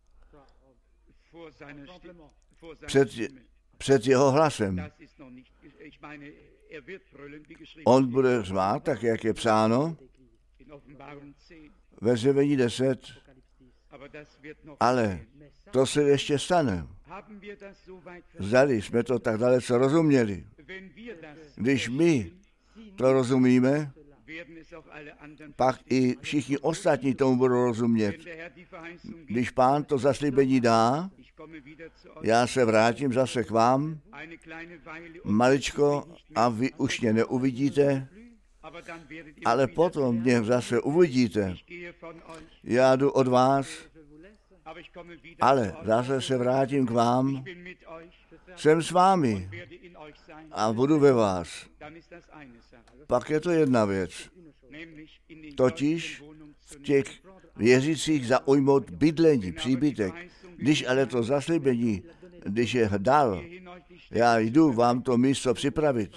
před, před jeho hlasem. On bude řvát, tak jak je psáno ve Zjevení deset, ale to se ještě stane. Zdali jsme to tak dalece rozuměli. Když my to rozumíme, pak i všichni ostatní tomu budou rozumět. Když Pán to zaslíbení dá, já se vrátím zase k vám, maličko, a vy už mě neuvidíte, ale potom mě zase uvidíte. Já jdu od vás, ale zase se vrátím k vám, jsem s vámi a budu ve vás. Pak je to jedna věc. Totiž v těch věřících zaujmout bydlení, příbytek. Když ale to zaslíbení, když je dal, já jdu vám to místo připravit.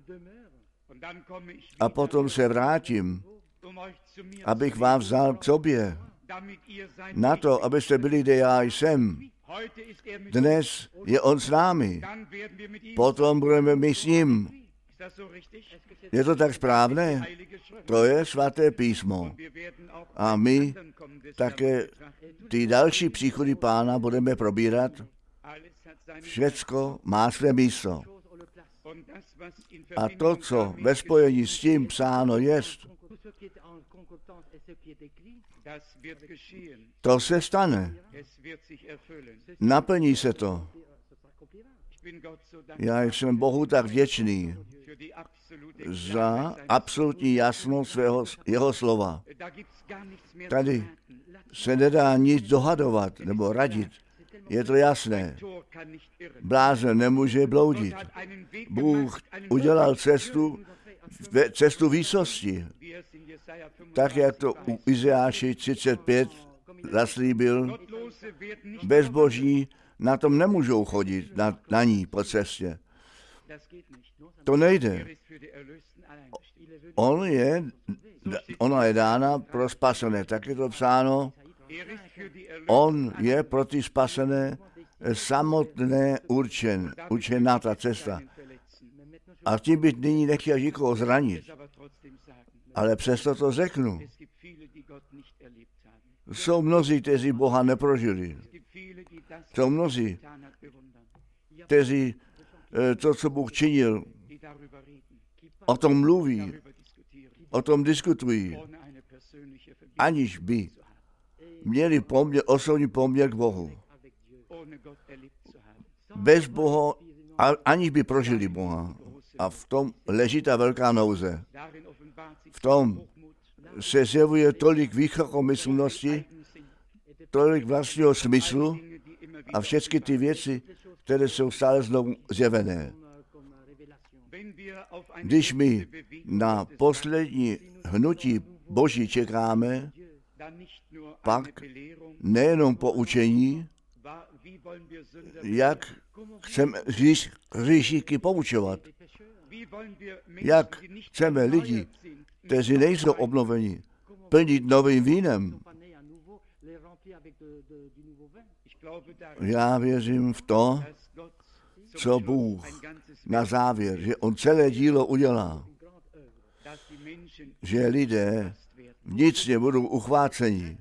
A potom se vrátím, abych vám vzal k sobě. Na to, abyste byli, kde já jsem. Dnes je on s námi. Potom budeme my s ním. Je to tak správné? To je svaté písmo. A my také ty další příchody Pána budeme probírat. Všecko má své místo. A to, co ve spojení s tím psáno jest, to se stane. Naplní se to. Já jsem Bohu tak vděčný za absolutní jasnost svého, jeho slova. Tady se nedá nic dohadovat nebo radit. Je to jasné. Blázen nemůže bloudit. Bůh udělal cestu, cestu výsosti. Tak, jak to u Izajáši třicet pět zaslíbil, bezboží na tom nemůžou chodit, na, na ní po cestě. To nejde. On je, ona je dána pro spasené, tak je to psáno. On je pro ty spasené samotné určen, určená ta cesta. A tím bych nyní nechtěl nikoho zranit. Ale přesto to řeknu. Jsou mnozí, kteří Boha neprožili. Jsou mnozí, kteří to, co Bůh činil, o tom mluví, o tom diskutují, aniž by měli poměr, osobní poměr k Bohu. Bez Boha, aniž by prožili Boha. A v tom leží ta velká nouze. V tom se zjevuje tolik východomyslnosti, tolik vlastního smyslu a všechny ty věci, které jsou stále znovu zjevené. Když my na poslední hnutí Boží čekáme, pak nejenom poučení, jak chceme hříšníky poučovat, jak chceme lidi, kteří nejsou obnoveni, plnit novým vínem. Já věřím v to, co Bůh na závěr, že on celé dílo udělá, že lidé vnitřně budou uchváceni,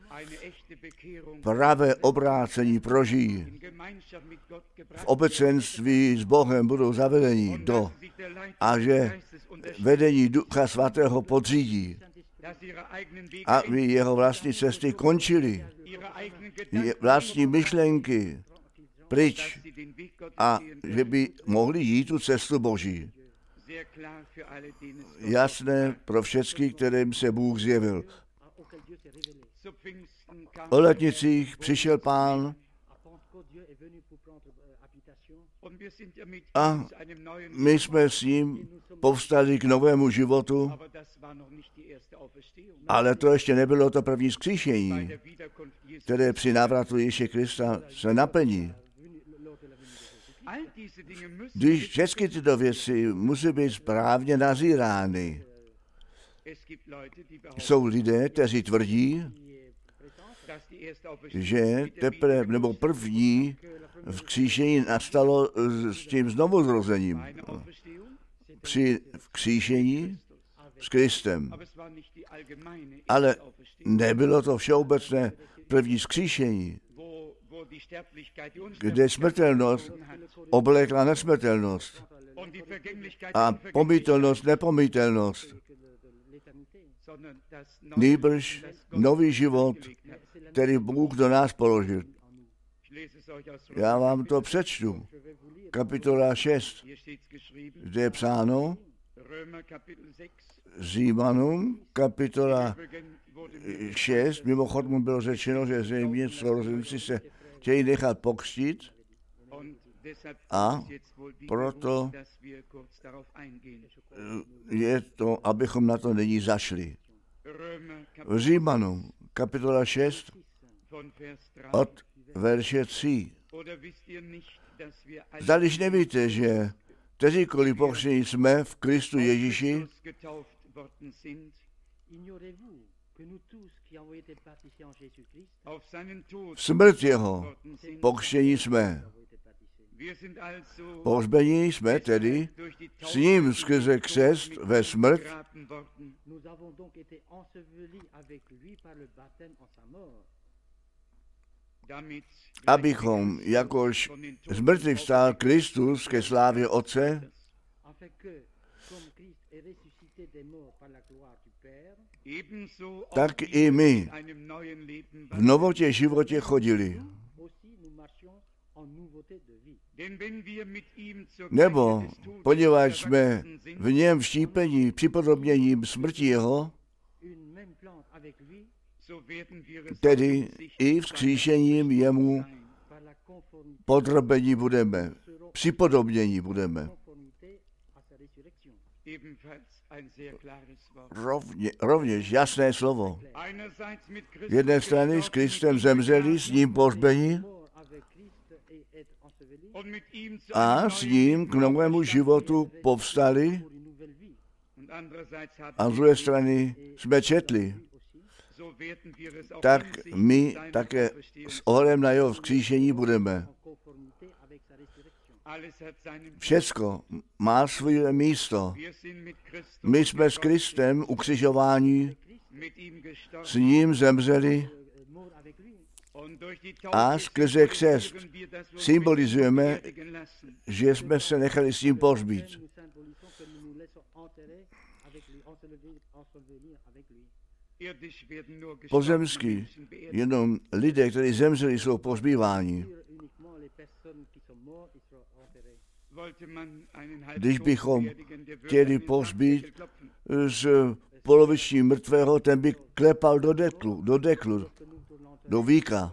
pravé obrácení prožijí, v obecenství s Bohem budou zavedeni do a že vedení Ducha Svatého podřídí, aby jeho vlastní cesty končily, vlastní myšlenky pryč a že by mohli jít tu cestu Boží. Jasné pro všechny, kterým se Bůh zjevil. O letnicích přišel Pán a my jsme s ním povstali k novému životu, ale to ještě nebylo to první vzkříšení, které při návratu Ježíše Krista se naplní. Když všechny tyto věci musí být správně nazírány. Jsou lidé, kteří tvrdí, že teprve nebo první vzkříšení nastalo s tím znovuzrozením. Při vzkříšení s Kristem. Ale nebylo to všeobecné první vzkříšení, kde smrtelnost oblékla nesmrtelnost a pomytelnost nepomytelnost. Nýbrž nový život, který Bůh do nás položil. Já vám to přečtu. Kapitola šest, kde je psáno, Římanům, kapitola šest, mimochodem bylo řečeno, že zřejmě sourozenci se chtějí nechat pokřtít a proto je to, abychom na to nyní zašli. V Římanům, kapitola šest, od verše tři. Zdaliž nevíte, že kteříkoliv pokřtění jsme v Kristu Ježíši, v smrt jeho pokřtění jsme. Pohřbení jsme tedy s ním skrze křest ve smrt, abychom, jakož z mrtvých vstal Kristus ke slávě Otce, tak i my v novotě životě chodili. Nebo, poněvadž jsme v něm vštípení připodobněním smrti jeho, tedy i vzkříšením jemu podrobení budeme, připodobnění budeme. Rovně, rovněž jasné slovo. Z jedné strany s Kristem zemřeli, s ním pohřbeni a s ním k novému životu povstali, a z druhé strany jsme četli, tak my také s ohledem na jeho vzkříšení budeme. Všecko má svoje místo. My jsme s Kristem ukřižováni, s ním zemřeli a skrze křest symbolizujeme, že jsme se nechali s ním pohřbít. Pozemský, jenom lidé, kteří zemřeli, jsou pohřbíváni. Když bychom chtěli pohřbít z poloviční mrtvého, ten by klepal do deklu, do deklu, do víka.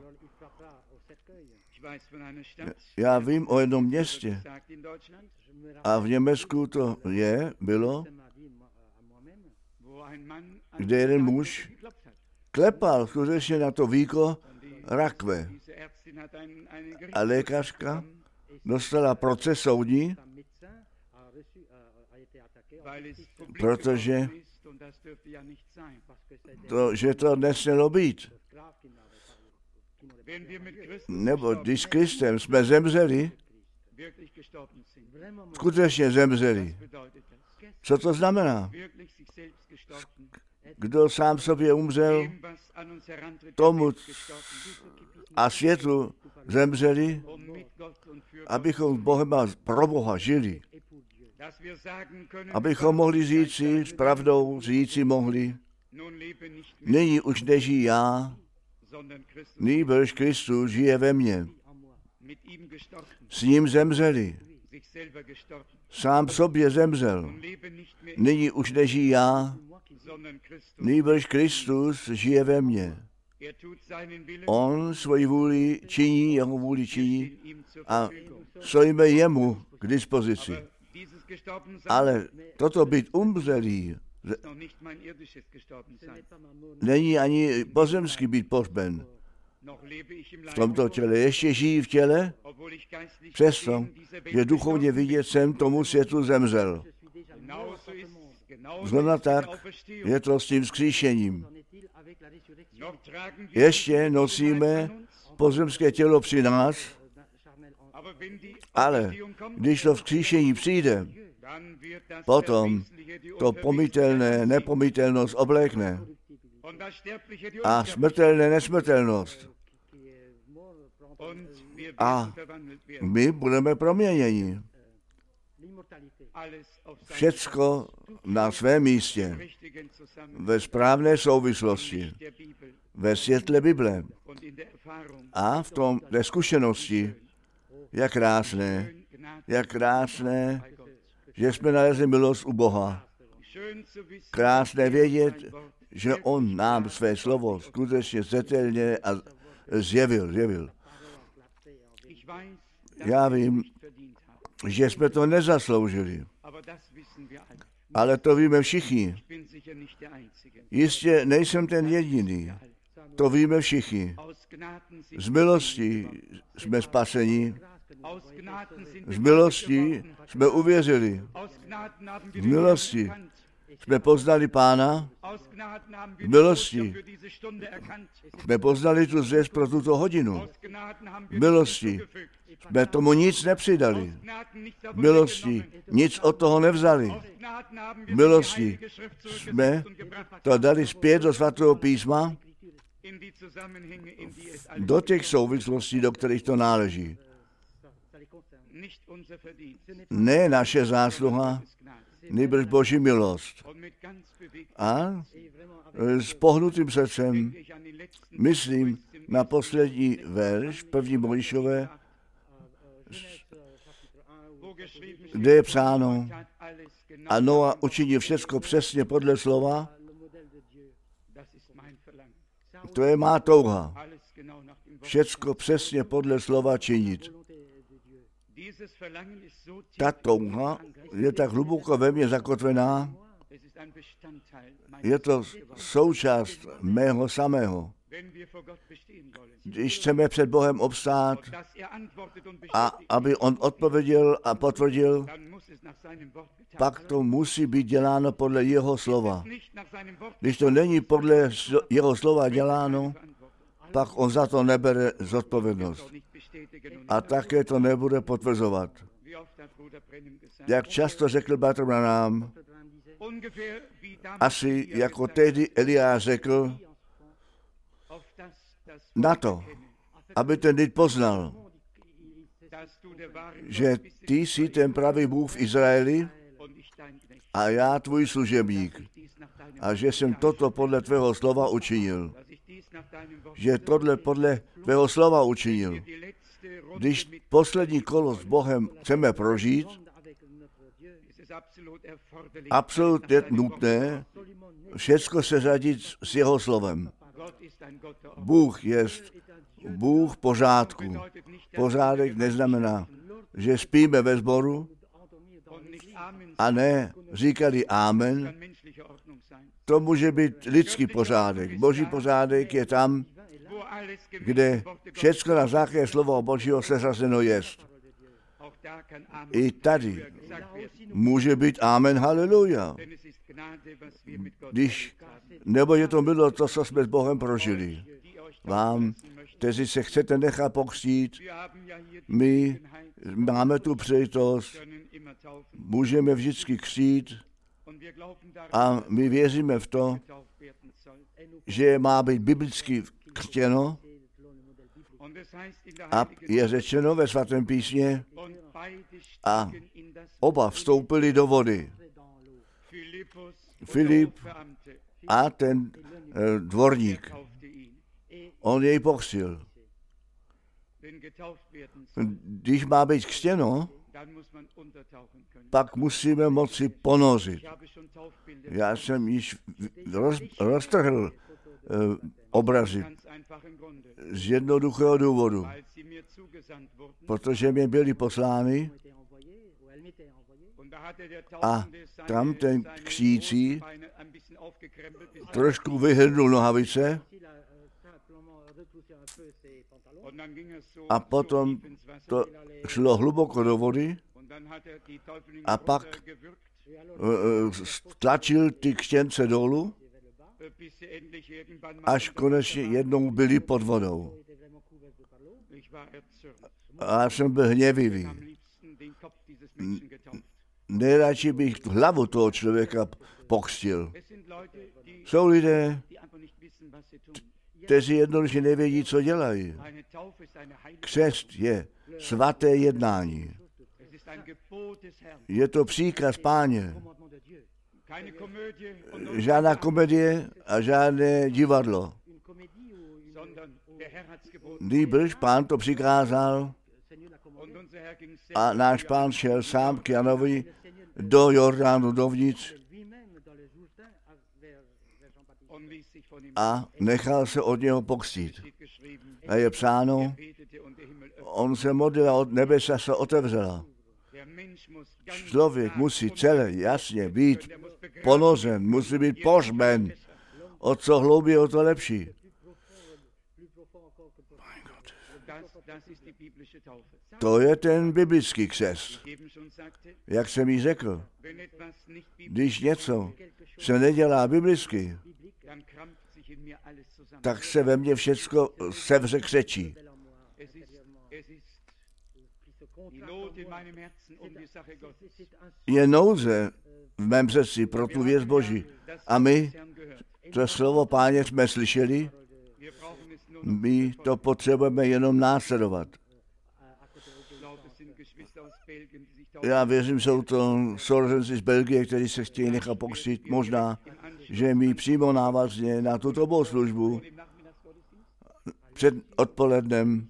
Já vím o jednom městě a v Německu to je, bylo, kde jeden muž klepal skutečně na to víko rakve. A lékařka dostala proces soudní, protože to, že to nesmělo být. Nebo když s Kristem jsme zemřeli, skutečně zemřeli. Co to znamená? Kdo sám sobě umřel, tomu a světlu zemřeli, abychom Bohem a pro Boha žili. Abychom mohli říci, s pravdou říci mohli, nyní už nežijí já, nýbrž Kristus žije ve mně. S ním zemřeli. Sám sobě zemřel. Nyní už nežijí já, nýbrž Kristus žije ve mně. On svoji vůli činí, jeho vůli činí a stojíme jemu k dispozici. Ale toto být umřelý není ani pozemský být pohřben. V tomto těle ještě žijí v těle, přesto, že duchovně vidět jsem tomu světu zemřel. Zrovna tak je to s tím vzkříšením. Ještě nosíme pozemské tělo při nás, ale když to vzkříšení přijde, potom to pomytelné nepomytelnost oblékne a smrtelné nesmrtelnost. A my budeme proměněni. Všecko na svém místě, ve správné souvislosti, ve světle Bible a v tom té zkušenosti, jak krásné, jak krásné, že jsme nalezli milost u Boha. Krásné vědět, že On nám své slovo skutečně zřetelně a zjevil, zjevil. Já vím, že jsme to nezasloužili, ale to víme všichni. Jistě nejsem ten jediný. To víme všichni. Z milosti jsme spaseni. Z milosti jsme uvěřili. Z milosti jsme poznali Pána. Z milosti jsme poznali tu zvěst pro tuto hodinu. Z milosti jsme tomu nic nepřidali. V milosti nic od toho nevzali. V milosti jsme to dali zpět do svatého písma, do těch souvislostí, do kterých to náleží. Ne naše zásluha, nýbrž Boží milost. A s pohnutým srdcem myslím na poslední verš první Mojžíšové, kde je psáno, a Noa učinil všecko přesně podle slova, To je má touha. Všecko přesně podle slova činit. Ta touha je tak hluboko ve mně zakotvená, je to součást mého samého. Když chceme před Bohem obstát a aby on odpověděl a potvrdil, pak to musí být děláno podle jeho slova. Když to není podle jeho slova děláno, pak on za to nebere zodpovědnost. A také to nebude potvrzovat. Jak často řekl bratr Branham, asi jako tehdy Eliáš řekl, na to, aby ten lid poznal, že ty jsi ten pravý Bůh v Izraeli a já tvůj služebník. A že jsem toto podle tvého slova učinil. Že tohle podle tvého slova učinil. Když poslední kolo s Bohem chceme prožít, absolutně nutné všecko se řadit s jeho slovem. Bůh je Bůh pořádku. Pořádek neznamená, že spíme ve sboru a ne říkali amen. To může být lidský pořádek. Boží pořádek je tam, kde všecko na základě slova Božího seřazeno jest. I tady může být amen, haleluja. Když, nebo je to bylo to, co jsme s Bohem prožili. Vám, kteří se chcete nechat pokřtít, my máme tu příležitost, můžeme vždycky křtít a my věříme v to, že má být biblicky křtěno a je řečeno ve svatém písmě a oba vstoupili do vody. Filip a ten eh, dvorník. On jej pokřtil. Když má být křtěno, pak musíme moci ponořit. Já jsem již roz, roztrhl eh, obrazy z jednoduchého důvodu, protože mě byly poslány a tam ten křící trošku vyhrnul nohavice a potom to šlo hluboko do vody a pak uh, tlačil ty kštěnce dolů, až konečně jednou byli pod vodou. A já jsem byl hněvivý. Nejradši bych hlavu toho člověka pokřtil. Jsou lidé, kteří jednoduše nevědí, co dělají. Křest je svaté jednání. Je to příkaz Páně. Žádná komedie a žádné divadlo. Nýbrž Pán to přikázal a náš Pán šel sám k Janovi do Jordánu dovnitř a nechal se od něho pokřtít. A je psáno, on se modlil a od nebesa se otevřela. Člověk musí celé jasně být ponořen, musí být pohřben. O co hlouběji, o to lepší. To je ten biblický křest. Jak jsem jí řekl, když něco se nedělá biblicky, tak se ve mně všecko sevře křečí. Je nouze v mém srdci pro tu věc Boží. A my, to slovo Páně jsme slyšeli, my to potřebujeme jenom následovat. Já věřím, že jsou to sourozenci z Belgie, kteří se chtějí nechat pokřtít. Možná, že mi přímo návazně na tuto bohoslužbu před odpolednem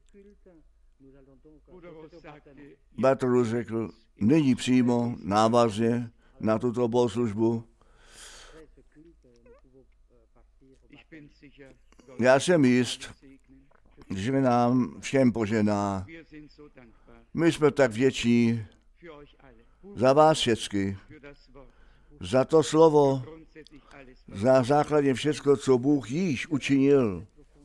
Bartolu řekl, nyní přímo návazně na tuto bohoslužbu. Já jsem jist, že nám všem požená. My jsme tak vděční za vás všechny, za to slovo, za základně všecko, co Bůh již učinil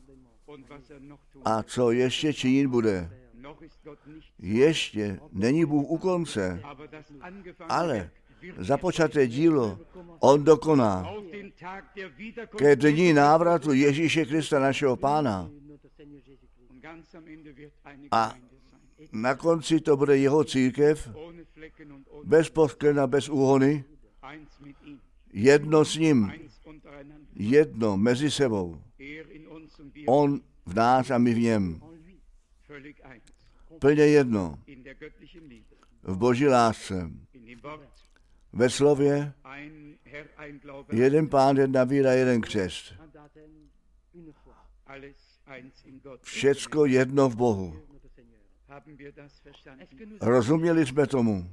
a co ještě činit bude. Ještě není Bůh u konce, ale započaté dílo on dokoná ke dní návratu Ježíše Krista, našeho Pána. A na konci to bude jeho církev, bez posklena, bez úhony, jedno s ním, jedno mezi sebou. On v nás a my v něm. Plně jedno. V Boží lásce. Ve slově jeden Pán, jedna víra, jeden křest. Všecko jedno v Bohu. Rozuměli jsme tomu.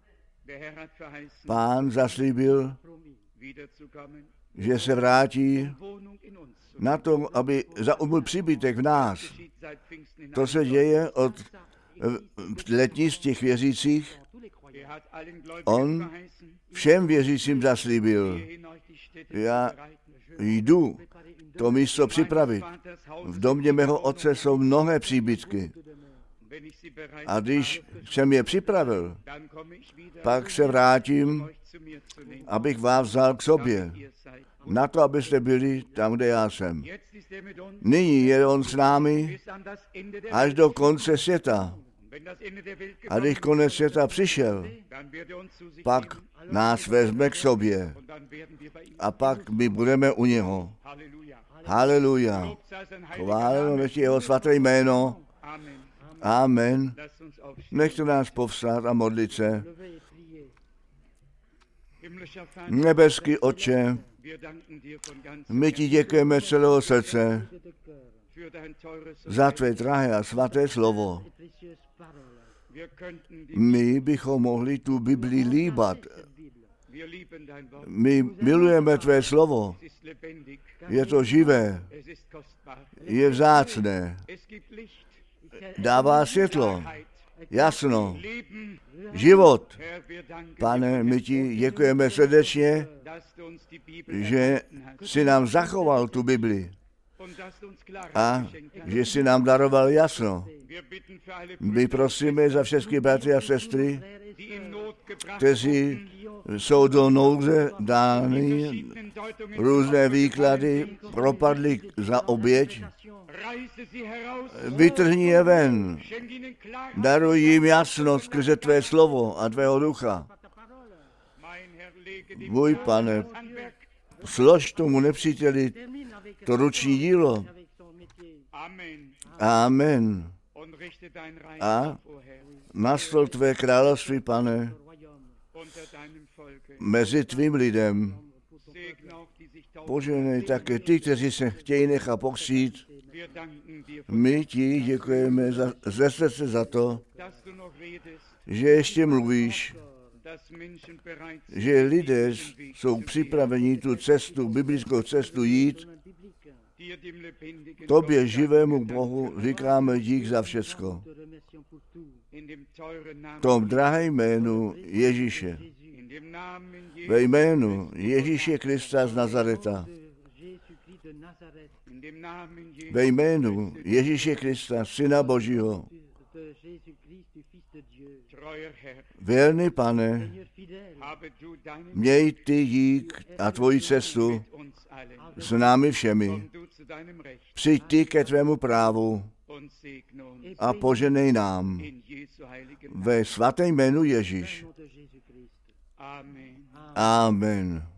Pán zaslíbil, že se vrátí na tom, aby zaujmul příbytek v nás. To se děje od letní z těch věřících. On všem věřícím zaslíbil. Já jdu to místo připravit. V domě mého otce jsou mnohé příbytky. A když jsem je připravil, pak se vrátím, abych vás vzal k sobě. Na to, abyste byli tam, kde já jsem. Nyní je on s námi až do konce světa. A když konec světa přišel, pak nás vezme k sobě. A pak my budeme u něho. Haleluja. Chválíme jeho svaté jméno. Amen. Nechte nás povstát a modlit se. Nebeský Otče, my ti děkujeme celého srdce za tvé drahé a svaté slovo. My bychom mohli tu Bibli líbat. My milujeme tvé slovo. Je to živé, je vzácné, dává světlo, jasno, život. Pane, my ti děkujeme srdečně, že jsi nám zachoval tu Bibli a že jsi nám daroval jasno. My prosíme za všechny bratry a sestry, kteří jsou do nouze dány, různé výklady propadly za oběť. Vytrhni je ven, daruj jim jasnost skrze tvé slovo a tvého ducha. Můj Pane, slož tomu nepříteli to ruční dílo. Amen. A nastol tvé království, Pane, mezi tvým lidem. Poženej také ty, kteří se chtějí nechat pokřtít. My ti děkujeme za, ze srdce za to, že ještě mluvíš, že lidé jsou připraveni tu cestu, biblickou cestu jít. Tobě, živému Bohu, říkáme dík za všecko. V tom drahém jménu Ježíše. Ve jménu Ježíše Krista z Nazareta. Ve jménu Ježíše Krista, Syna Božího. Věrný Pane, měj ty dík a tvoji cestu s námi všemi. Přijď ty ke tvému právu a poženej nám. Ve svatém jménu Ježíš. Amen.